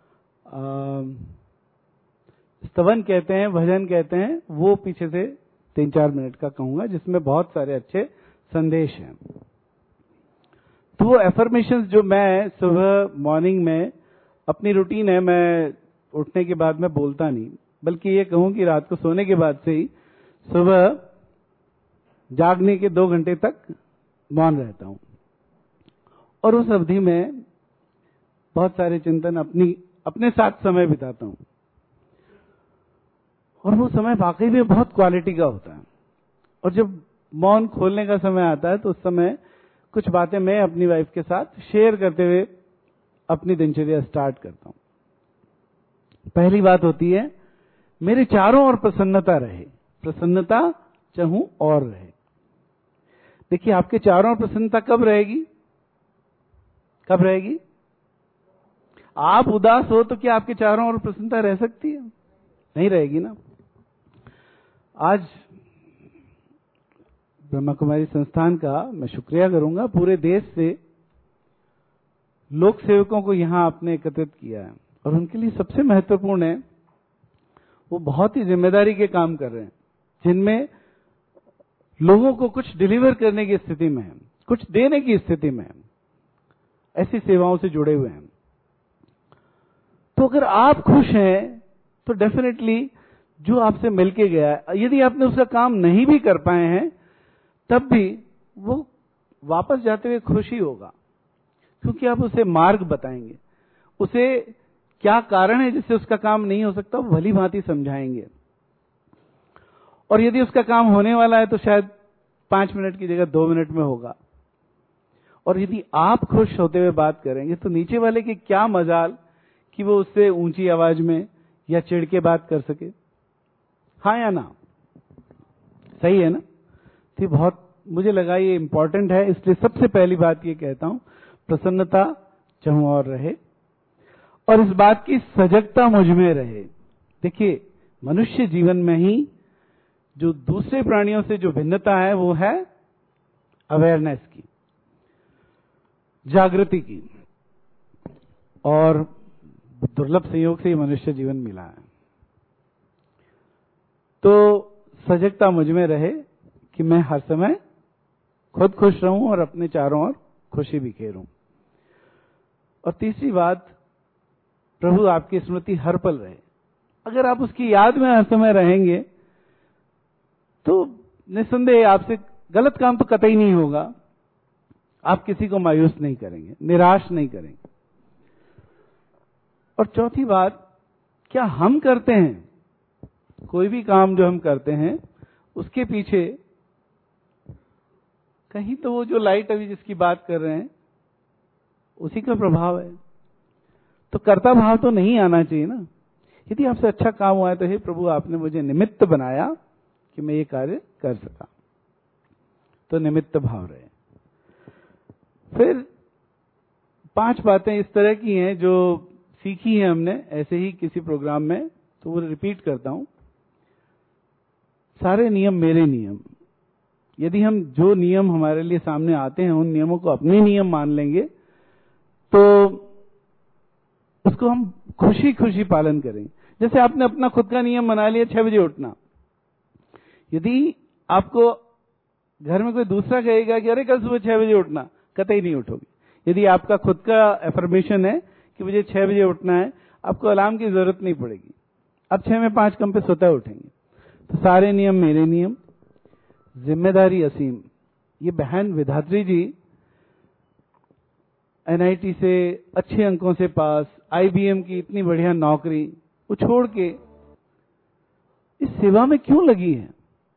स्तवन कहते हैं, भजन कहते हैं, वो पीछे से तीन चार मिनट का कहूंगा, जिसमें बहुत सारे अच्छे संदेश हैं। तो वो एफर्मेशंस जो मैं सुबह मॉर्निंग में, अपनी रूटीन है, मैं उठने के बाद मैं बोलता नहीं, बल्कि ये कहूं कि रात को सोने के बाद से ही सुबह जागने के दो घंटे तक मौन रहता हूं। और उस अवधि में बहुत सारे चिंतन अपनी अपने साथ समय बिताता हूं। और वो समय वाकई में बहुत क्वालिटी का होता है। और जब मौन खोलने का समय आता है तो उस समय कुछ बातें मैं अपनी वाइफ के साथ शेयर करते हुए अपनी दिनचर्या स्टार्ट करता हूं। पहली बात होती है, मेरे चारों ओर प्रसन्नता रहे, प्रसन्नता चाहूं और रहे। देखिए, आपके चारों ओर प्रसन्नता कब रहेगी? कब रहेगी? आप उदास हो तो क्या आपके चारों ओर प्रसन्नता रह सकती है? नहीं रहेगी ना। आज ब्रह्मा कुमारी संस्थान का मैं शुक्रिया करूंगा, पूरे देश से लोक सेवकों को यहां आपने एकत्रित किया है और उनके लिए सबसे महत्वपूर्ण है, वो बहुत ही जिम्मेदारी के काम कर रहे हैं, जिनमें लोगों को कुछ डिलीवर करने की स्थिति में है, कुछ देने की स्थिति में है, ऐसी सेवाओं से जुड़े हुए हैं। तो अगर आप खुश हैं तो डेफिनेटली जो आपसे मिलके गया है, यदि आपने उसका काम नहीं भी कर पाए हैं तब भी वो वापस जाते हुए खुश ही होगा, क्योंकि आप उसे मार्ग बताएंगे, उसे क्या कारण है जिससे उसका काम नहीं हो सकता वो भली भांति समझाएंगे। और यदि उसका काम होने वाला है तो शायद पांच मिनट की जगह दो मिनट में होगा। और यदि आप खुश होते हुए बात करेंगे तो नीचे वाले की क्या मजाल कि वो उससे ऊंची आवाज में या चिढ़ के बात कर सके। हाँ या ना? सही है ना? तो बहुत मुझे लगा ये इंपॉर्टेंट है, इसलिए सबसे पहली बात ये कहता हूं, प्रसन्नता चाहूं और रहे और इस बात की सजगता मुझ में रहे। देखिए, मनुष्य जीवन में ही जो दूसरे प्राणियों से जो भिन्नता है वो है अवेयरनेस की, जागृति की, और दुर्लभ संयोग से ही मनुष्य जीवन मिला है। तो सजगता मुझ में रहे कि मैं हर समय खुद खुश रहूं और अपने चारों ओर खुशी बिखेरूं। और तीसरी बात, प्रभु आपकी स्मृति हर पल रहे। अगर आप उसकी याद में हर समय रहेंगे तो निस्संदेह आपसे गलत काम तो कतई नहीं होगा, आप किसी को मायूस नहीं करेंगे, निराश नहीं करेंगे। और चौथी बात, क्या हम करते हैं, कोई भी काम जो हम करते हैं उसके पीछे कहीं तो वो जो लाइट अभी जिसकी बात कर रहे हैं उसी का प्रभाव है। तो कर्ता भाव तो नहीं आना चाहिए ना। यदि आपसे अच्छा काम हुआ है तो हे प्रभु आपने मुझे निमित्त बनाया कि मैं ये कार्य कर सका, तो निमित्त भाव रहे। फिर पांच बातें इस तरह की हैं जो सीखी हैं हमने ऐसे ही किसी प्रोग्राम में, तो वो रिपीट करता हूं। सारे नियम मेरे नियम। यदि हम जो नियम हमारे लिए सामने आते हैं उन नियमों को अपने नियम मान लेंगे तो उसको हम खुशी खुशी पालन करेंगे। जैसे आपने अपना खुद का नियम बना लिया छह बजे उठना, यदि आपको घर में कोई दूसरा कहेगा कि अरे कल सुबह छह बजे उठना, कतई नहीं उठोगे। यदि आपका खुद का एफर्मेशन है कि मुझे छह बजे उठना है, आपको अलार्म की जरूरत नहीं पड़ेगी, अब छह में पांच कम पे स्वतः उठेंगे। तो सारे नियम मेरे नियम, जिम्मेदारी असीम। ये बहन विधात्री जी एनआईटी से अच्छे अंकों से पास, आईबीएम की इतनी बढ़िया नौकरी, वो छोड़ के इस सेवा में क्यों लगी है?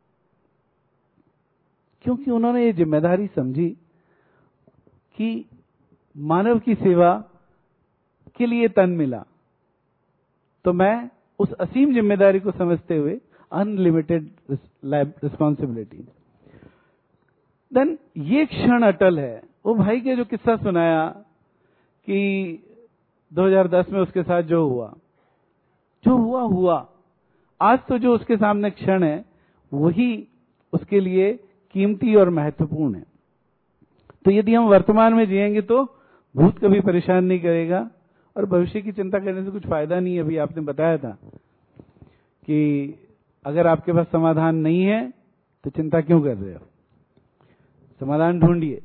क्योंकि उन्होंने ये जिम्मेदारी समझी कि मानव की सेवा के लिए तन मिला, तो मैं उस असीम जिम्मेदारी को समझते हुए अनलिमिटेड रिस्पॉन्सिबिलिटी। देन ये क्षण अटल है। वो भाई के जो किस्सा सुनाया कि दो हज़ार दस में उसके साथ जो हुआ, जो हुआ हुआ, आज तो जो उसके सामने क्षण है वही उसके लिए कीमती और महत्वपूर्ण है। तो यदि हम वर्तमान में जिएंगे तो भूत कभी परेशान नहीं करेगा और भविष्य की चिंता करने से कुछ फायदा नहीं है। अभी आपने बताया था कि अगर आपके पास समाधान नहीं है तो चिंता क्यों कर रहे हो, समाधान ढूंढिए।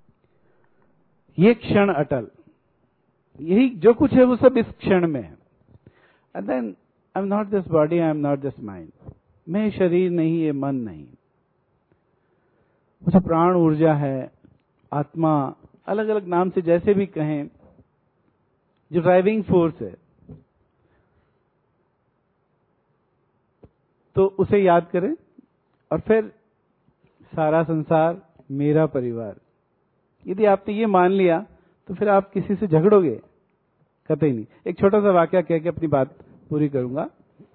ये क्षण अटल, यही जो कुछ है वो सब इस क्षण में है। And then I am not this body, I am not this mind. मैं शरीर नहीं, ये मन नहीं। वो जो प्राण ऊर्जा है, आत्मा, अलग अलग नाम से जैसे भी कहें, जो ड्राइविंग फोर्स है, तो उसे याद करें। और फिर सारा संसार मेरा परिवार, यदि आपने ये मान लिया तो फिर आप किसी से झगड़ोगे कतई नहीं। एक छोटा सा वाकया कह के अपनी बात पूरी करूंगा।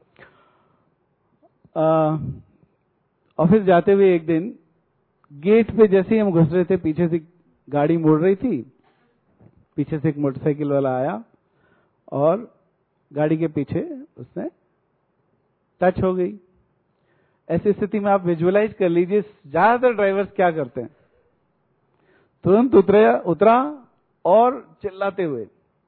ऑफिस जाते हुए एक दिन गेट पे जैसे ही हम घुस रहे थे, पीछे से गाड़ी मुड़ रही थी, पीछे से एक मोटरसाइकिल वाला आया और गाड़ी के पीछे उसने टच हो गई। ऐसी स्थिति में आप विजुअलाइज कर लीजिए ज्यादातर ड्राइवर्स क्या करते हैं, तुरंत उतरे उतरा और चिल्लाते हुए,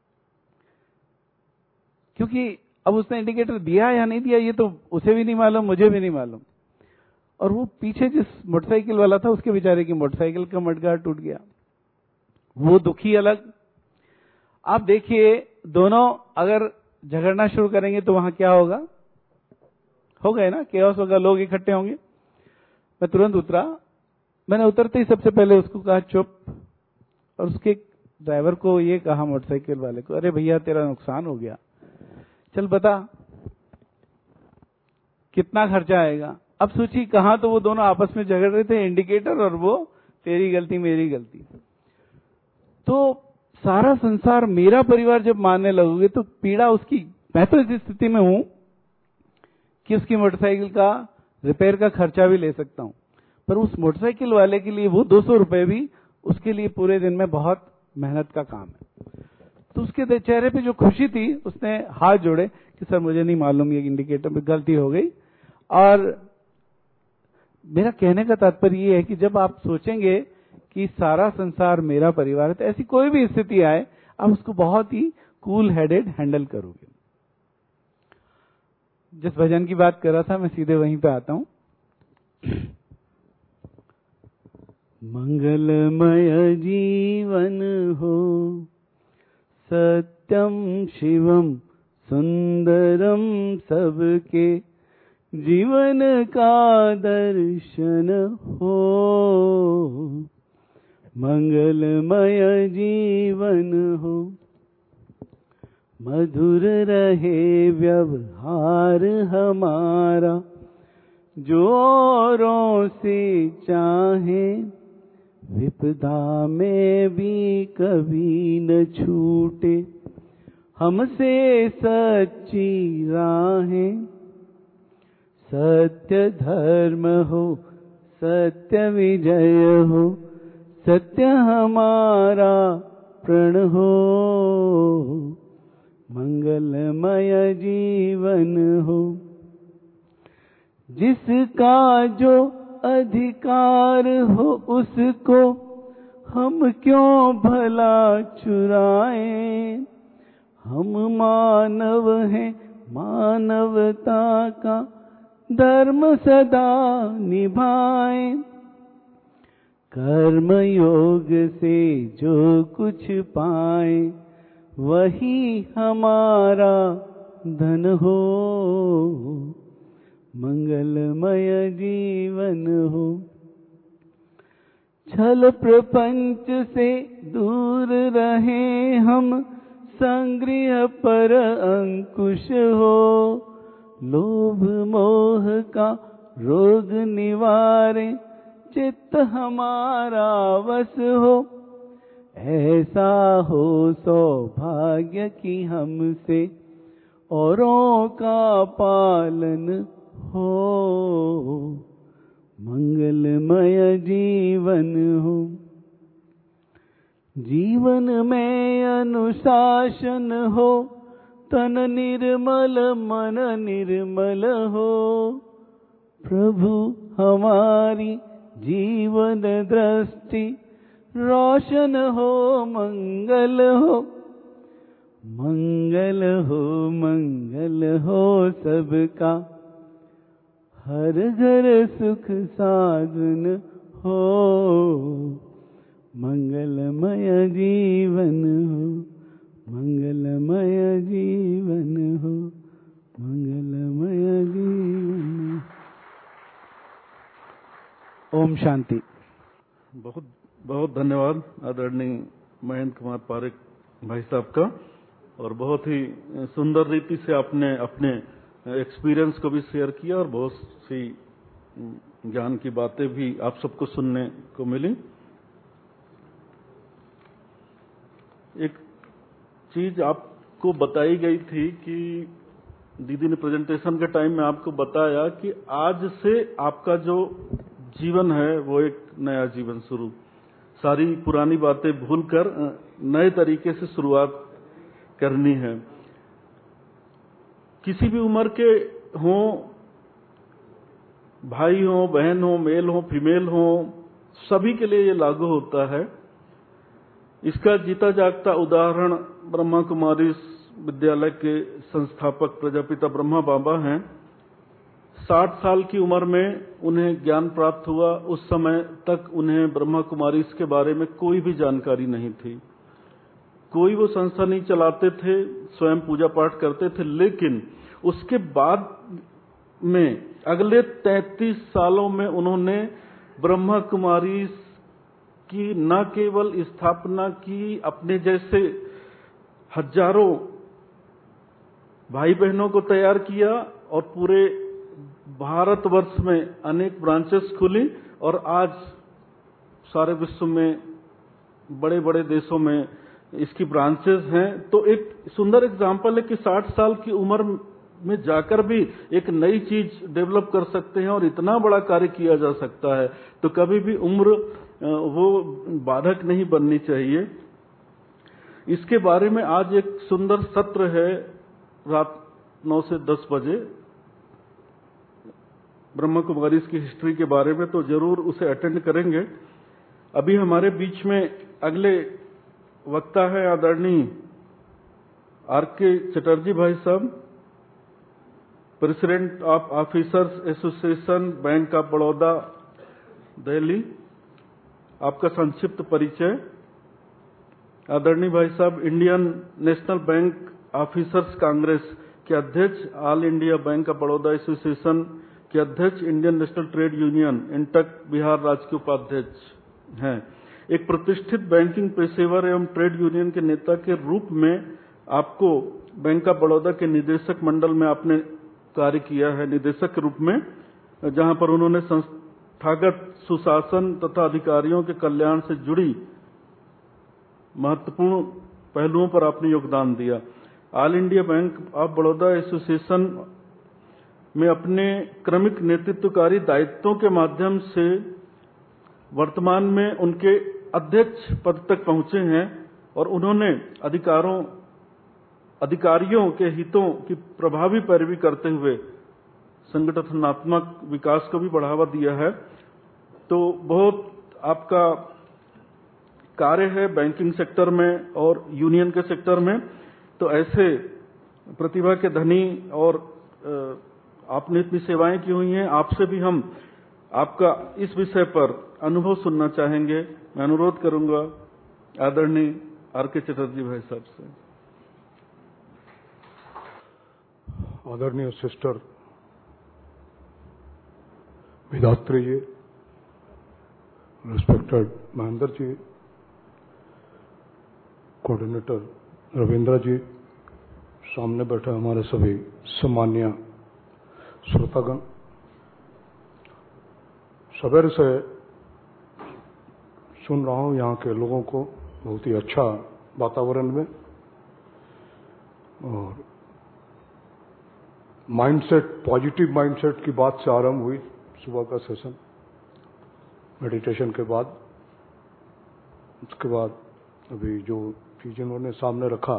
क्योंकि अब उसने इंडिकेटर दिया या नहीं दिया ये तो उसे भी नहीं मालूम, मुझे भी नहीं मालूम। और वो पीछे जिस मोटरसाइकिल वाला था उसके बेचारे की मोटरसाइकिल का मडगार्ड टूट गया, वो दुखी अलग। आप देखिए दोनों अगर झगड़ना शुरू करेंगे तो वहां क्या होगा, हो गए ना, केओस होगा, लोग इकट्ठे होंगे। मैं तुरंत उतरा, मैंने उतरते ही सबसे पहले उसको कहा चुप, और उसके ड्राइवर को ये कहा मोटरसाइकिल वाले को, अरे भैया तेरा नुकसान हो गया, चल बता कितना खर्चा आएगा। अब सोचिए कहां तो वो दोनों आपस में झगड़ रहे थे, इंडिकेटर और वो तेरी गलती मेरी गलती। तो सारा संसार मेरा परिवार जब मानने लगोगे तो पीड़ा उसकी, मैं तो इस स्थिति में हूं कि उसकी मोटरसाइकिल का रिपेयर का खर्चा भी ले सकता हूं, पर उस मोटरसाइकिल वाले के लिए वो दो सौ रुपए भी उसके लिए पूरे दिन में बहुत मेहनत का काम है। तो उसके चेहरे पे जो खुशी थी, उसने हाथ जोड़े कि सर मुझे नहीं मालूम, ये इंडिकेटर में गलती हो गई। और मेरा कहने का तात्पर्य ये है कि जब आप सोचेंगे कि सारा संसार मेरा परिवार है, तो ऐसी कोई भी स्थिति आए आप उसको बहुत ही कूल हेडेड हैंडल करोगे। जिस भजन की बात कर रहा था मैं सीधे वहीं पे आता हूं। मंगलमय जीवन हो, सत्यम शिवम सुंदरम, सबके जीवन का दर्शन हो। मंगलमय जीवन हो, मधुर रहे व्यवहार हमारा, जो औरों से चाहे, विपदा में भी कभी न छूटे, हमसे सच्ची राहें। सत्य धर्म हो, सत्य विजय हो, सत्य हमारा प्रण हो। मंगलमय जीवन हो, जिसका जो अधिकार हो उसको हम क्यों भला चुराएं। हम मानव हैं, मानवता का धर्म सदा निभाएं। कर्म योग से जो कुछ पाए, वही हमारा धन हो। मंगलमय जीवन हो, छल प्रपंच से दूर रहे हम, संग्रह पर अंकुश हो। लोभ मोह का रोग निवारे, चित्त हमारा वश हो। ऐसा हो सौभाग्य कि हमसे औरों का पालन हो। मंगलमय जीवन हो, जीवन में अनुशासन हो, तन निर्मल मन निर्मल हो। प्रभु हमारी जीवन दृष्टि रोशन हो। मंगल हो, मंगल हो, मंगल हो सबका, हर घर सुख साधन हो। मंगलमय जीवन हो, मंगलमय जीवन हो, मंगलमय जीवन। ओम शांति। बहुत बहुत धन्यवाद आदरणीय महेंद्र कुमार पारेख भाई साहब का, और बहुत ही सुंदर रीति से आपने अपने एक्सपीरियंस को भी शेयर किया और बहुत सी ज्ञान की बातें भी आप सबको सुनने को मिली। एक चीज आपको बताई गई थी कि दीदी ने प्रेजेंटेशन के टाइम में आपको बताया कि आज से आपका जो जीवन है वो एक नया जीवन शुरू, सारी पुरानी बातें भूलकर नए तरीके से शुरुआत करनी है। किसी भी उम्र के हों, भाई हो, बहन हो, मेल हो, फीमेल हो, सभी के लिए ये लागू होता है। इसका जीता जागता उदाहरण ब्रह्मा कुमारी विद्यालय के संस्थापक प्रजापिता ब्रह्मा बाबा हैं। साठ साल की उम्र में उन्हें ज्ञान प्राप्त हुआ। उस समय तक उन्हें ब्रह्मा कुमारी के बारे में कोई भी जानकारी नहीं थी। कोई वो संस्था नहीं चलाते थे, स्वयं पूजा पाठ करते थे। लेकिन उसके बाद में अगले तैंतीस सालों में उन्होंने ब्रह्मा कुमारी की न केवल स्थापना की, अपने जैसे हजारों भाई बहनों को तैयार किया और पूरे भारतवर्ष में अनेक ब्रांचेस खुली और आज सारे विश्व में बड़े बड़े देशों में इसकी ब्रांचेस हैं। तो एक सुंदर एग्जाम्पल है कि साठ साल की उम्र में जाकर भी एक नई चीज डेवलप कर सकते हैं और इतना बड़ा कार्य किया जा सकता है। तो कभी भी उम्र वो बाधक नहीं बननी चाहिए। इसके बारे में आज एक सुंदर सत्र है रात नौ से दस बजे ब्रह्मा कुमारी की हिस्ट्री के बारे में, तो जरूर उसे अटेंड करेंगे। अभी हमारे बीच में अगले वक्ता है आदरणीय आर के चटर्जी भाई साहब, president of officers association bank of Baroda Delhi. आपका संक्षिप्त परिचय। आदरणीय भाई साहब Indian national bank officers congress के अध्यक्ष, all India bank of Baroda association के अध्यक्ष, Indian national trade union INTUC Bihar राज्य के उपाध्यक्ष हैं। एक प्रतिष्ठित बैंकिंग पेशेवर एवं ट्रेड यूनियन के नेता के रूप में आपको बैंक ऑफ बड़ौदा के निदेशक मंडल में आपने कार्य किया है, निदेशक के रूप में, जहां पर उन्होंने संस्थागत सुशासन तथा अधिकारियों के कल्याण से जुड़ी महत्वपूर्ण पहलुओं पर आपने योगदान दिया। All India bank of Baroda association में अपने क्रमिक नेतृत्वकारी दायित्वों के माध्यम से वर्तमान में उनके अध्यक्ष पद तक पहुंचे हैं और उन्होंने अधिकारों अधिकारियों के हितों की प्रभावी पैरवी करते हुए संगठनात्मक विकास को भी बढ़ावा दिया है। तो बहुत आपका कार्य है बैंकिंग सेक्टर में और यूनियन के सेक्टर में। तो ऐसे प्रतिभा के धनी और आपने इतनी सेवाएं की हुई हैं, आपसे भी हम आपका इस विषय पर अनुभव सुनना चाहेंगे। मैं अनुरोध करूंगा आदरणीय आर के चटर्जी भाई साहब से। आदरणीय sister Vidhatri ji, respected Mahendra ji, coordinator Ravindra ji, सामने बैठे हमारे सभी सम्मानीय श्रोतागण, सवेरे से सुन रहा हूं यहाँ के लोगों को, बहुत ही अच्छा वातावरण में, और माइंडसेट, पॉजिटिव माइंडसेट की बात से आरंभ हुई सुबह का सेशन मेडिटेशन के बाद। उसके बाद अभी जो चीज इन्होंने सामने रखा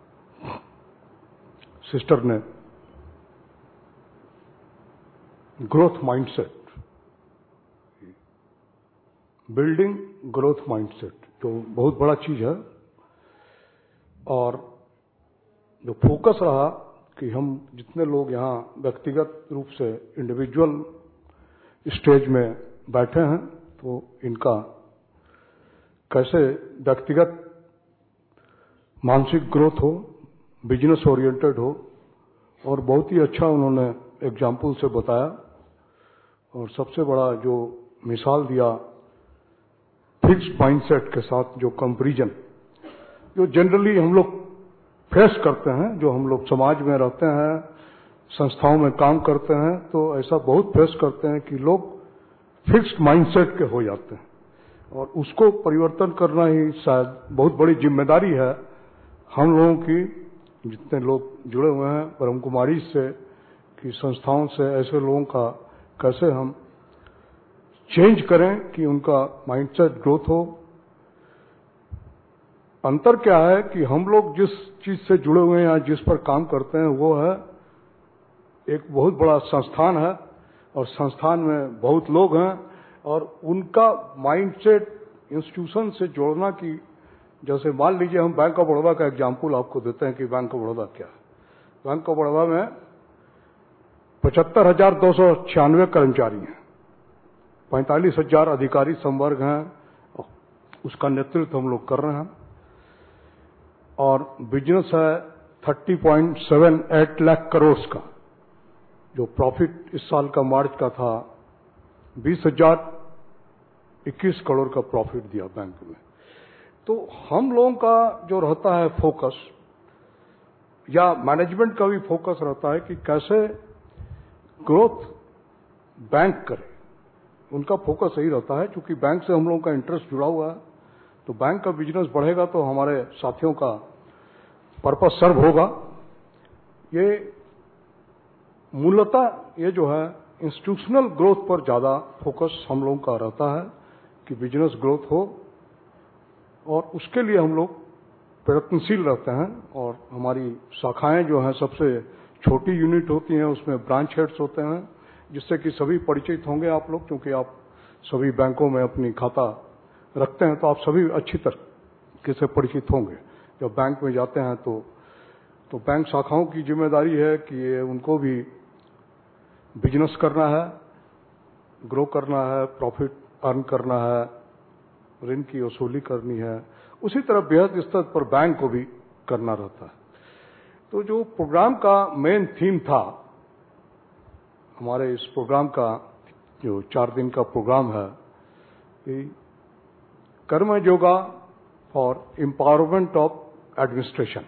सिस्टर ने, growth mindset, building growth mindset, जो बहुत बड़ा चीज है। और जो फोकस रहा कि हम जितने लोग यहाँ व्यक्तिगत रूप से इंडिविजुअल स्टेज में बैठे हैं, तो इनका कैसे व्यक्तिगत मानसिक ग्रोथ हो, बिजनेस ओरिएंटेड हो, और बहुत ही अच्छा उन्होंने एग्जाम्पल से बताया। और सबसे बड़ा जो मिसाल दिया फिक्स्ड माइंडसेट के साथ, जो कंपैरिजन, जो जनरली हम लोग फेस करते हैं, जो हम लोग समाज में रहते हैं, संस्थाओं में काम करते हैं तो ऐसा बहुत फेस करते हैं कि लोग फिक्स्ड माइंडसेट के हो जाते हैं, और उसको परिवर्तन करना ही शायद बहुत बड़ी जिम्मेदारी है हम लोगों की, जितने लोग जुड़े हुए हैं ब्रह्म कुमारी से, कि संस्थाओं से ऐसे लोगों का कैसे हम चेंज करें कि उनका माइंडसेट ग्रोथ हो। अंतर क्या है कि हम लोग जिस चीज से जुड़े हुए हैं या जिस पर काम करते हैं वो है एक बहुत बड़ा संस्थान है, और संस्थान में बहुत लोग हैं, और उनका माइंडसेट इंस्टीट्यूशन से जोड़ना की, जैसे मान लीजिए हम बैंक ऑफ बड़ौदा का एग्जाम्पल आपको देते हैं कि बैंक ऑफ बड़ौदा क्या है। बैंक ऑफ बड़ौदा में पचहत्तर हजार दो सौ छियानवे कर्मचारी हैं, पैंतालीस हजार अधिकारी संवर्ग हैं, उसका नेतृत्व हम लोग कर रहे हैं, और बिजनेस है तीस पॉइंट सात आठ लाख करोड़ का, जो प्रॉफिट इस साल का मार्च का था बीस हजार इक्कीस करोड़ का प्रॉफिट दिया बैंक में। तो हम लोगों का जो रहता है फोकस, या मैनेजमेंट का भी फोकस रहता है कि कैसे ग्रोथ बैंक करे, उनका फोकस यही रहता है। क्योंकि बैंक से हम लोगों का इंटरेस्ट जुड़ा हुआ है, तो बैंक का बिजनेस बढ़ेगा तो हमारे साथियों का पर्पस सर्व होगा। ये मूलतः ये जो है इंस्टीट्यूशनल ग्रोथ पर ज्यादा फोकस हम लोगों का रहता है कि बिजनेस ग्रोथ हो, और उसके लिए हम लोग प्रयत्नशील रहते हैं। और हमारी शाखाएं जो हैं सबसे छोटी यूनिट होती हैं, उसमें ब्रांच हेड्स होते हैं, जिससे कि सभी परिचित होंगे आप लोग, क्योंकि आप सभी बैंकों में अपनी खाता रखते हैं तो आप सभी अच्छी तरह से परिचित होंगे। जब बैंक में जाते हैं तो तो बैंक शाखाओं की जिम्मेदारी है कि ये उनको भी बिजनेस करना है, ग्रो करना है, प्रॉफिट अर्न करना है, ऋण की वसूली करनी है, उसी तरह बृहद स्तर पर बैंक को भी करना रहता है। तो जो प्रोग्राम का मेन थीम था, हमारे इस प्रोग्राम का जो चार दिन का प्रोग्राम है, karma yoga for empowerment of administration.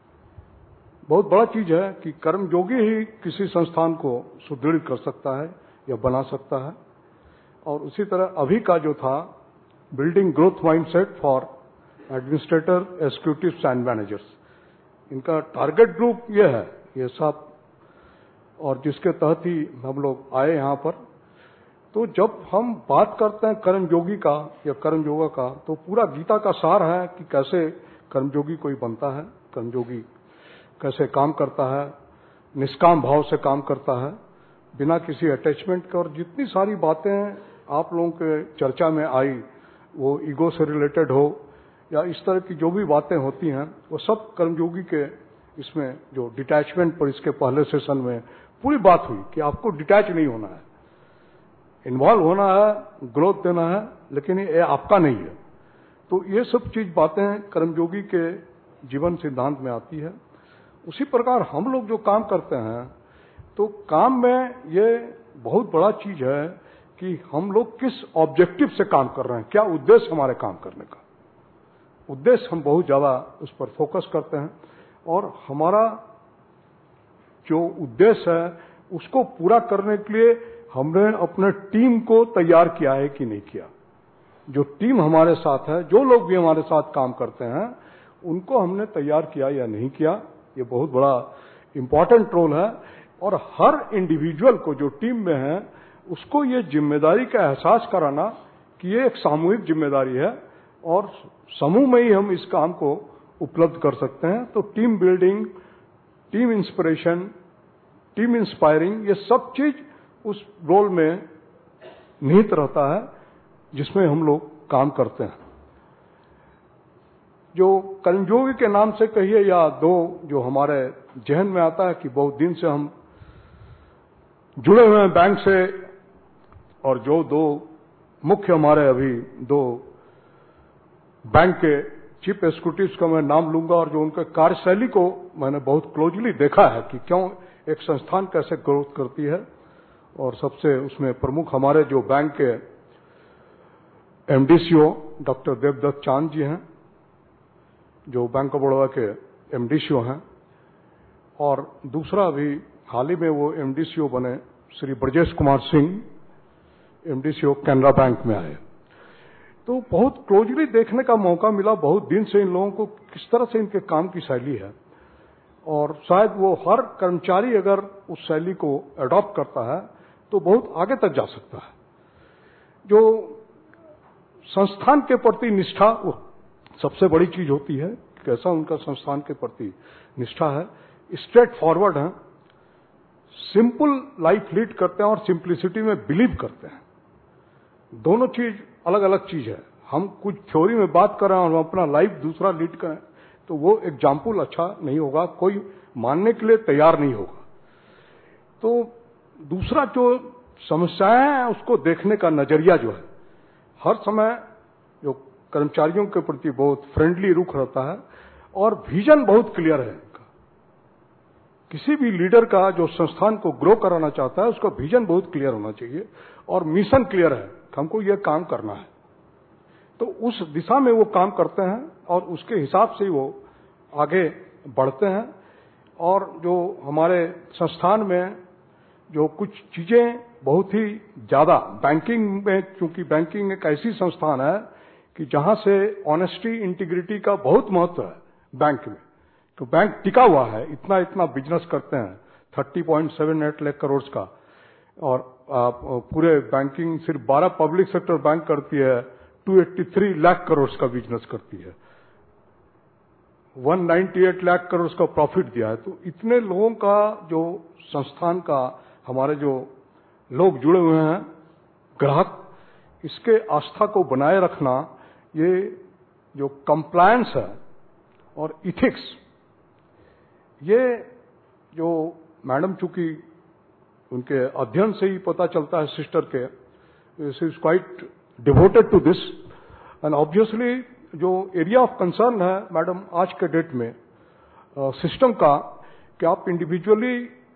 बहुत बड़ा चीज है कि कर्म योगी ही किसी संस्थान को सुदृढ़ कर सकता है या बना सकता है। और उसी तरह अभी का जो था building growth mindset for administrator, executives and managers, इनका टारगेट ग्रुप ये है, ये सब, और जिसके तहत ही हम लोग आए यहाँ पर। तो जब हम बात करते हैं कर्मयोगी का या कर्म योगा का, तो पूरा गीता का सार है कि कैसे कर्मयोगी कोई बनता है, कर्मयोगी कैसे काम करता है, निष्काम भाव से काम करता है, बिना किसी अटैचमेंट के। और जितनी सारी बातें आप लोगों के चर्चा में आई, वो ईगो से रिलेटेड हो या इस तरह की जो भी बातें होती हैं, वो सब कर्मयोगी के इसमें जो डिटैचमेंट पर इसके पहले सेशन में पूरी बात हुई कि आपको डिटैच नहीं होना है, इन्वॉल्व होना है, ग्रोथ देना है, लेकिन ये आपका नहीं है। तो ये सब चीज बातें कर्मयोगी के जीवन सिद्धांत में आती है। उसी प्रकार हम लोग जो काम करते हैं, तो काम में ये बहुत बड़ा चीज है कि हम लोग किस ऑब्जेक्टिव से काम कर रहे हैं, क्या उद्देश्य हमारे काम करने का, उद्देश्य हम बहुत ज्यादा उस पर फोकस करते हैं। और हमारा जो उद्देश्य है उसको पूरा करने के लिए हमने अपने टीम को तैयार किया है कि नहीं किया। जो टीम हमारे साथ है, जो लोग भी हमारे साथ काम करते हैं, उनको हमने तैयार किया या नहीं किया, ये बहुत बड़ा इंपॉर्टेंट रोल है। और हर इंडिविजुअल को जो टीम में है उसको ये जिम्मेदारी का एहसास कराना कि ये एक सामूहिक जिम्मेदारी है और समूह में ही हम इस काम को उपलब्ध कर सकते हैं। तो team building, team inspiration, team inspiring, ये सब चीज उस रोल में निहित रहता है जिसमें हम लोग काम करते हैं। जो कर्मयोगी के नाम से कहिए या दो जो हमारे जहन में आता है कि बहुत दिन से हम जुड़े हुए हैं बैंक से, और जो दो मुख्य हमारे अभी दो बैंक के चीफ एग्जीक्यूटिव्स का मैं नाम लूंगा, और जो उनके कार्यशैली को मैंने बहुत क्लोजली देखा है कि क्यों एक संस्थान कैसे ग्रोथ करती है। और सबसे उसमें प्रमुख हमारे जो बैंक के एमडीसीओ डॉक्टर देवदत्त चांद जी हैं, जो बैंक ऑफ बड़ौदा के एमडीसीओ हैं, और दूसरा भी हाल ही में वो एमडीसीओ बने, श्री ब्रजेश कुमार सिंह, एमडीसीओ कैनरा बैंक में आए। तो बहुत क्लोजली देखने का मौका मिला बहुत दिन से इन लोगों को, किस तरह से इनके काम की शैली है, और शायद वो हर कर्मचारी अगर उस शैली को अडॉप्ट करता है तो बहुत आगे तक जा सकता है। जो संस्थान के प्रति निष्ठा वो सबसे बड़ी चीज होती है, कैसा उनका संस्थान के प्रति निष्ठा है, स्ट्रेट फॉरवर्ड है, सिंपल लाइफ लीड करते हैं और सिंप्लिसिटी में बिलीव करते हैं। दोनों चीज अलग अलग चीज है। हम कुछ थ्योरी में बात कर रहे हैं और हम अपना लाइफ दूसरा लीड करें तो वो एग्जाम्पल अच्छा नहीं होगा, कोई मानने के लिए तैयार नहीं होगा। तो दूसरा जो समस्याएं हैं उसको देखने का नजरिया जो है, हर समय जो कर्मचारियों के प्रति बहुत फ्रेंडली रुख रहता है और विजन बहुत क्लियर है। किसी भी लीडर का जो संस्थान को ग्रो कराना चाहता है उसका विजन बहुत क्लियर होना चाहिए और मिशन क्लियर है, हमको यह काम करना है। तो उस दिशा में वो काम करते हैं और उसके हिसाब से ही वो आगे बढ़ते हैं। और जो हमारे संस्थान में जो कुछ चीजें बहुत ही ज्यादा बैंकिंग में, क्योंकि बैंकिंग एक ऐसी संस्थान है कि जहां से ऑनेस्टी इंटीग्रिटी का बहुत महत्व है बैंक में, तो बैंक टिका हुआ है, इतना इतना बिजनेस करते हैं तीस पॉइंट सात आठ लाख करोड़ का, और पूरे बैंकिंग सिर्फ बारह पब्लिक सेक्टर बैंक करती है, दो सौ तिरासी लाख करोड़ का बिजनेस करती है, एक सौ अट्ठानवे लाख करोड़ का प्रॉफिट दिया है। तो इतने लोगों का जो संस्थान का हमारे जो लोग जुड़े हुए हैं ग्राहक, इसके आस्था को बनाए रखना, ये जो कंप्लायंस है और इथिक्स, ये जो मैडम चूंकि उनके अध्ययन से ही पता चलता है सिस्टर के, she is quite devoted to this and obviously जो एरिया ऑफ कंसर्न है मैडम आज के डेट में सिस्टम का, कि आप इंडिविजुअली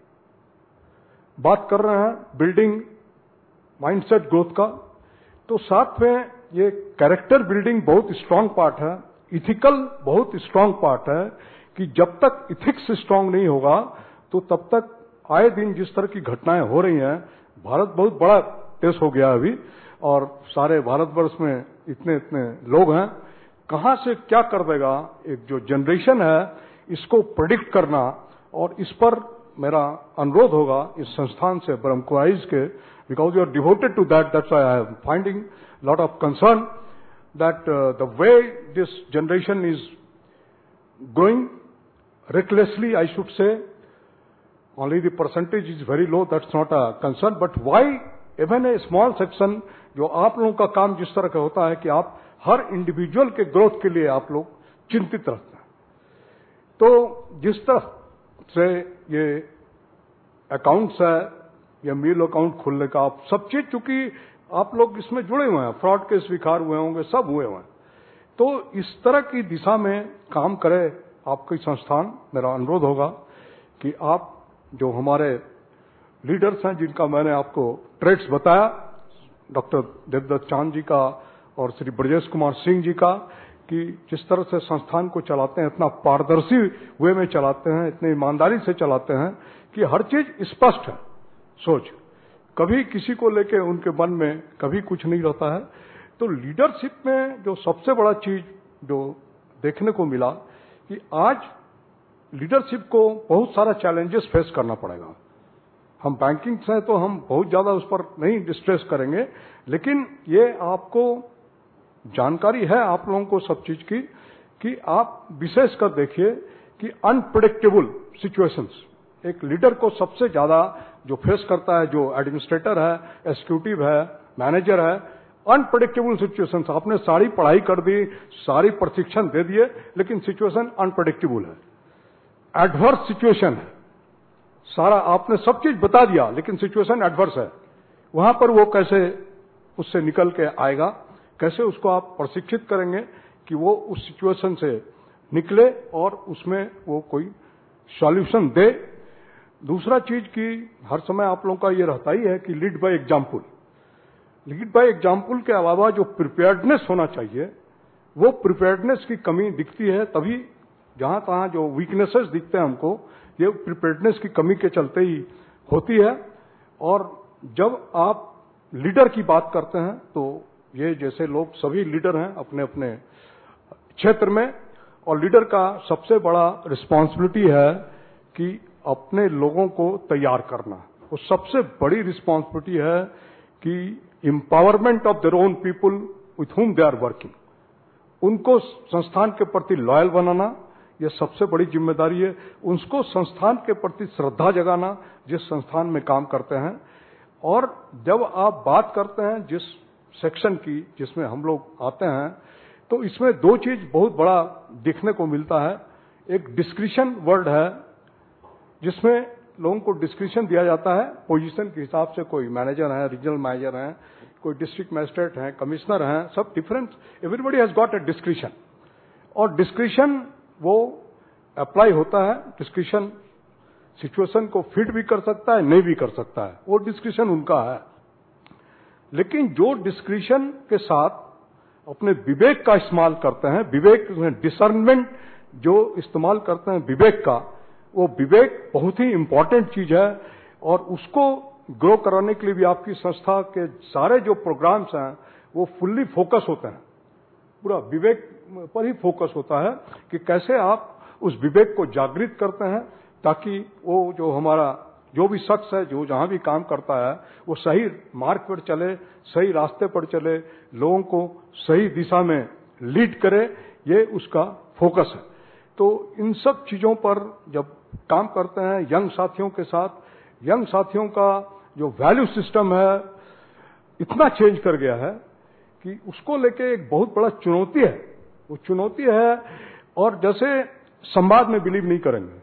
बात कर रहे हैं बिल्डिंग माइंडसेट ग्रोथ का, तो साथ में ये कैरेक्टर बिल्डिंग बहुत स्ट्रांग पार्ट है, इथिकल बहुत स्ट्रांग पार्ट है, कि जब तक इथिक्स स्ट्रांग नहीं होगा तो तब तक आए दिन जिस तरह की घटनाएं हो रही हैं, भारत बहुत बड़ा देश हो गया अभी और सारे भारतवर्ष में इतने इतने लोग हैं, कहां से क्या कर देगा एक जो जनरेशन है, इसको प्रेडिक्ट करना, और इस पर मेरा अनुरोध होगा इस संस्थान से ब्रह्मकुमारीज के, because you are devoted to that, that's why I am finding lot of concern that the way this generation is growing recklessly, I should say. Only the percentage is very low, that's not a concern. But why even a small section, जो आप लोगों का काम जिस तरह का होता है कि आप हर इंडिविजुअल के ग्रोथ के लिए आप लोग चिंतित रहते हैं, तो जिस तरह से ये अकाउंट्स है या मील अकाउंट खोलने का, आप सब चीज चूंकि आप लोग इसमें जुड़े हुए हैं, फ्रॉड के स्वीकार हुए होंगे, सब हुए हुए हैं, तो इस तरह की दिशा में काम करे आपकी संस्थान। मेरा अनुरोध होगा कि आप जो हमारे लीडर्स हैं जिनका मैंने आपको ट्रेड्स बताया, डॉक्टर देवदत्त चांद जी का और श्री ब्रजेश कुमार सिंह जी का, कि जिस तरह से संस्थान को चलाते हैं, इतना पारदर्शी वे में चलाते हैं, इतनी ईमानदारी से चलाते हैं कि हर चीज स्पष्ट है, सोच कभी किसी को लेके उनके मन में कभी कुछ नहीं रहता है। तो लीडरशिप में जो सबसे बड़ा चीज जो देखने को मिला कि आज लीडरशिप को बहुत सारा चैलेंजेस फेस करना पड़ेगा। हम बैंकिंग से तो हम बहुत ज्यादा उस पर नहीं डिस्ट्रेस करेंगे, लेकिन ये आपको जानकारी है आप लोगों को सब चीज की, कि आप विशेष कर देखिए कि अनप्रेडिक्टेबल सिचुएशंस एक लीडर को सबसे ज्यादा जो फेस करता है, जो एडमिनिस्ट्रेटर है, एग्जीक्यूटिव है, मैनेजर है, अनप्रेडिक्टेबल सिचुएशंस। आपने सारी पढ़ाई कर दी, सारी प्रशिक्षण दे दिए, लेकिन सिचुएशन अनप्रेडिक्टेबल है, एडवर्स सिचुएशन है, सारा आपने सब चीज बता दिया लेकिन सिचुएशन एडवर्स है, वहां पर वो कैसे उससे निकल के आएगा, कैसे उसको आप प्रशिक्षित करेंगे कि वो उस सिचुएशन से निकले और उसमें वो कोई सॉल्यूशन दे। दूसरा चीज की हर समय आप लोगों का ये रहता ही है कि lead by example. Lead by example के अलावा जो प्रिपेयर्डनेस होना चाहिए, वो प्रिपेयर्डनेस की कमी दिखती है। तभी जहां तहां जो वीकनेसेस दिखते हैं हमको ये प्रिपेयर्डनेस की कमी के चलते ही होती है। और जब आप लीडर की बात करते हैं तो ये जैसे लोग सभी लीडर हैं अपने अपने क्षेत्र में, और लीडर का सबसे बड़ा रिस्पॉन्सिबिलिटी है कि अपने लोगों को तैयार करना। वो सबसे बड़ी रिस्पॉन्सिबिलिटी है कि empowerment of their own people with whom they are working, उनको संस्थान के प्रति लॉयल बनाना, यह सबसे बड़ी जिम्मेदारी है। उनको संस्थान के प्रति श्रद्धा जगाना जिस संस्थान में काम करते हैं। और जब आप बात करते हैं जिस सेक्शन की जिसमें हम लोग आते हैं, तो इसमें दो चीज बहुत बड़ा देखने को मिलता है। एक डिस्क्रिशन वर्ड है जिसमें लोगों को डिस्क्रिशन दिया जाता है पोजीशन के हिसाब से, कोई मैनेजर है, रीजनल मैनेजर है, कोई डिस्ट्रिक्ट मैजिस्ट्रेट है, कमिश्नर हैं, सब different, everybody has got a discretion. और डिस्क्रिशन वो अप्लाई होता है, डिस्क्रिशन सिचुएशन को फिट भी कर सकता है, नहीं भी कर सकता है, वो डिस्क्रिशन उनका है। लेकिन जो डिस्क्रिशन के साथ अपने विवेक का इस्तेमाल करते हैं, विवेक डिसर्नमेंट जो इस्तेमाल करते हैं विवेक का, वो विवेक बहुत ही इंपॉर्टेंट चीज है। और उसको ग्रो कराने के लिए भी आपकी संस्था के सारे जो प्रोग्राम्स हैं वो फुल्ली फोकस होते हैं, पूरा विवेक पर ही फोकस होता है कि कैसे आप उस विवेक को जागृत करते हैं ताकि वो जो हमारा जो भी शख्स है जो जहां भी काम करता है वो सही मार्ग पर चले, सही रास्ते पर चले, लोगों को सही दिशा में लीड करे, ये उसका फोकस है। तो इन सब चीजों पर जब काम करते हैं यंग साथियों के साथ, यंग साथियों का जो वैल्यू सिस्टम है इतना चेंज कर गया है कि उसको लेके एक बहुत बड़ा चुनौती है, वो चुनौती है। और जैसे संवाद में बिलीव नहीं करेंगे,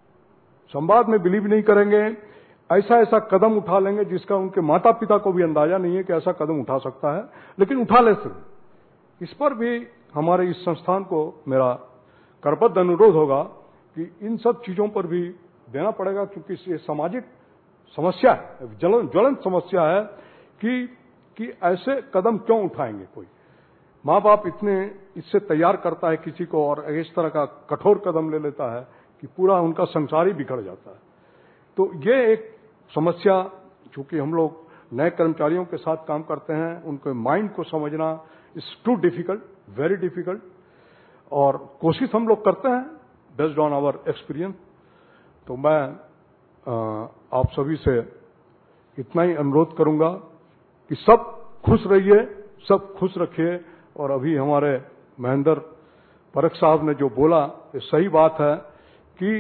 संवाद में बिलीव नहीं करेंगे, ऐसा ऐसा कदम उठा लेंगे जिसका उनके माता पिता को भी अंदाजा नहीं है कि ऐसा कदम उठा सकता है, लेकिन उठा लेते हैं। इस पर भी हमारे इस संस्थान को मेरा करबद्ध अनुरोध होगा कि इन सब चीजों पर भी देना पड़ेगा, क्योंकि ये सामाजिक समस्या है, ज्वलंत ज्वलंत समस्या है कि कि ऐसे कदम क्यों उठाएंगे। कोई माँ बाप इतने इससे तैयार करता है किसी को और इस तरह का कठोर कदम ले लेता है कि पूरा उनका संसार ही बिखर जाता है। तो ये एक समस्या, चूंकि हम लोग नए कर्मचारियों के साथ काम करते हैं, उनके माइंड को समझना is too difficult, very difficult, और कोशिश हम लोग करते हैं बेस्ड ऑन आवर एक्सपीरियंस। तो मैं आप सभी से इतना ही अनुरोध करूंगा कि सब खुश रहिए, सब खुश रखिए। और अभी हमारे महेंद्र परख साहब ने जो बोला ये सही बात है कि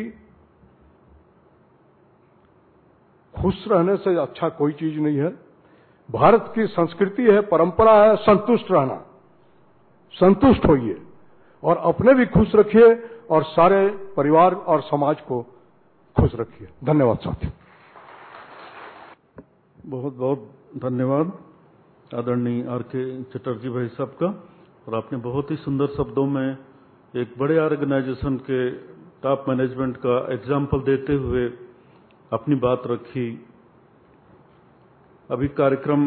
खुश रहने से अच्छा कोई चीज नहीं है। भारत की संस्कृति है, परंपरा है संतुष्ट रहना, संतुष्ट होइए और अपने भी खुश रखिए और सारे परिवार और समाज को खुश रखिए। धन्यवाद साथियों। बहुत बहुत धन्यवाद आदरणीय आर के चटर्जी भाई साहब का। और आपने बहुत ही सुंदर शब्दों में एक बड़े ऑर्गेनाइजेशन के टॉप मैनेजमेंट का एग्जाम्पल देते हुए अपनी बात रखी। अभी कार्यक्रम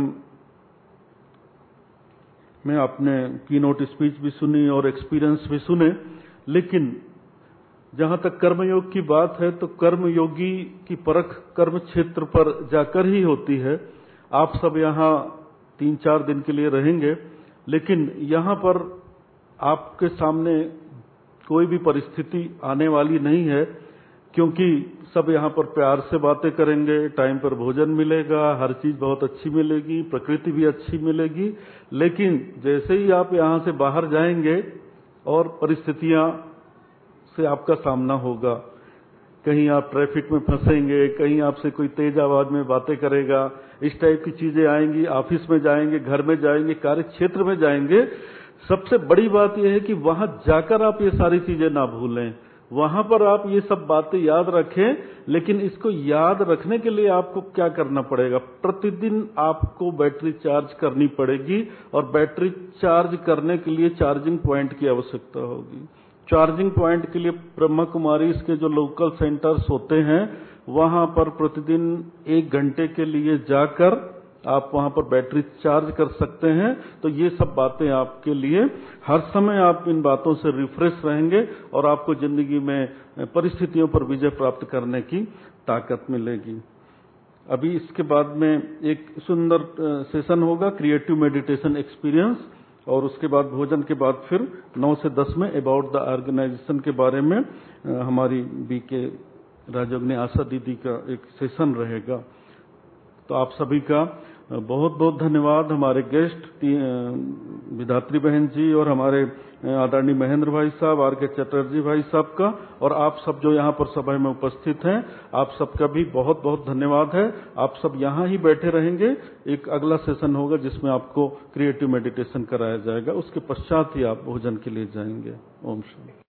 में आपने कीनोट स्पीच भी सुनी और एक्सपीरियंस भी सुने, लेकिन जहां तक कर्मयोग की बात है तो कर्मयोगी की परख कर्म क्षेत्र पर जाकर ही होती है। आप सब यहां तीन चार दिन के लिए रहेंगे, लेकिन यहां पर आपके सामने कोई भी परिस्थिति आने वाली नहीं है, क्योंकि सब यहां पर प्यार से बातें करेंगे, टाइम पर भोजन मिलेगा, हर चीज बहुत अच्छी मिलेगी, प्रकृति भी अच्छी मिलेगी। लेकिन जैसे ही आप यहां से बाहर जाएंगे और परिस्थितियां से आपका सामना होगा, कहीं आप ट्रैफिक में फंसेंगे, कहीं आपसे कोई तेज आवाज में बातें करेगा, इस टाइप की चीजें आएंगी। ऑफिस में जाएंगे, घर में जाएंगे, कार्य क्षेत्र में जाएंगे। सबसे बड़ी बात यह है कि वहां जाकर आप ये सारी चीजें ना भूलें, वहां पर आप ये सब बातें याद रखें। लेकिन इसको याद रखने के लिए आपको क्या करना पड़ेगा? प्रतिदिन आपको बैटरी चार्ज करनी पड़ेगी और बैटरी चार्ज करने के लिए चार्जिंग पॉइंट की आवश्यकता होगी। चार्जिंग पॉइंट के लिए ब्रह्मा कुमारी के जो लोकल सेंटर्स होते हैं वहां पर प्रतिदिन एक घंटे के लिए जाकर आप वहां पर बैटरी चार्ज कर सकते हैं। तो ये सब बातें आपके लिए, हर समय आप इन बातों से रिफ्रेश रहेंगे और आपको जिंदगी में परिस्थितियों पर विजय प्राप्त करने की ताकत मिलेगी। अभी इसके बाद में एक सुंदर सेशन होगा, क्रिएटिव मेडिटेशन एक्सपीरियंस, और उसके बाद भोजन के बाद फिर नौ से दस में अबाउट द ऑर्गेनाइजेशन के बारे में हमारी बी के राजोगनी आशा दीदी का एक सेशन रहेगा। तो आप सभी का बहुत बहुत धन्यवाद। हमारे गेस्ट विधात्री बहन जी और हमारे आदरणीय महेंद्र भाई साहब, आर के चटर्जी भाई साहब का, और आप सब जो यहाँ पर सभा में उपस्थित हैं, आप सबका भी बहुत बहुत धन्यवाद है। आप सब यहाँ ही बैठे रहेंगे। एक अगला सेशन होगा जिसमें आपको क्रिएटिव मेडिटेशन कराया जाएगा, उसके पश्चात ही आप भोजन के लिए जाएंगे। ओम शांति।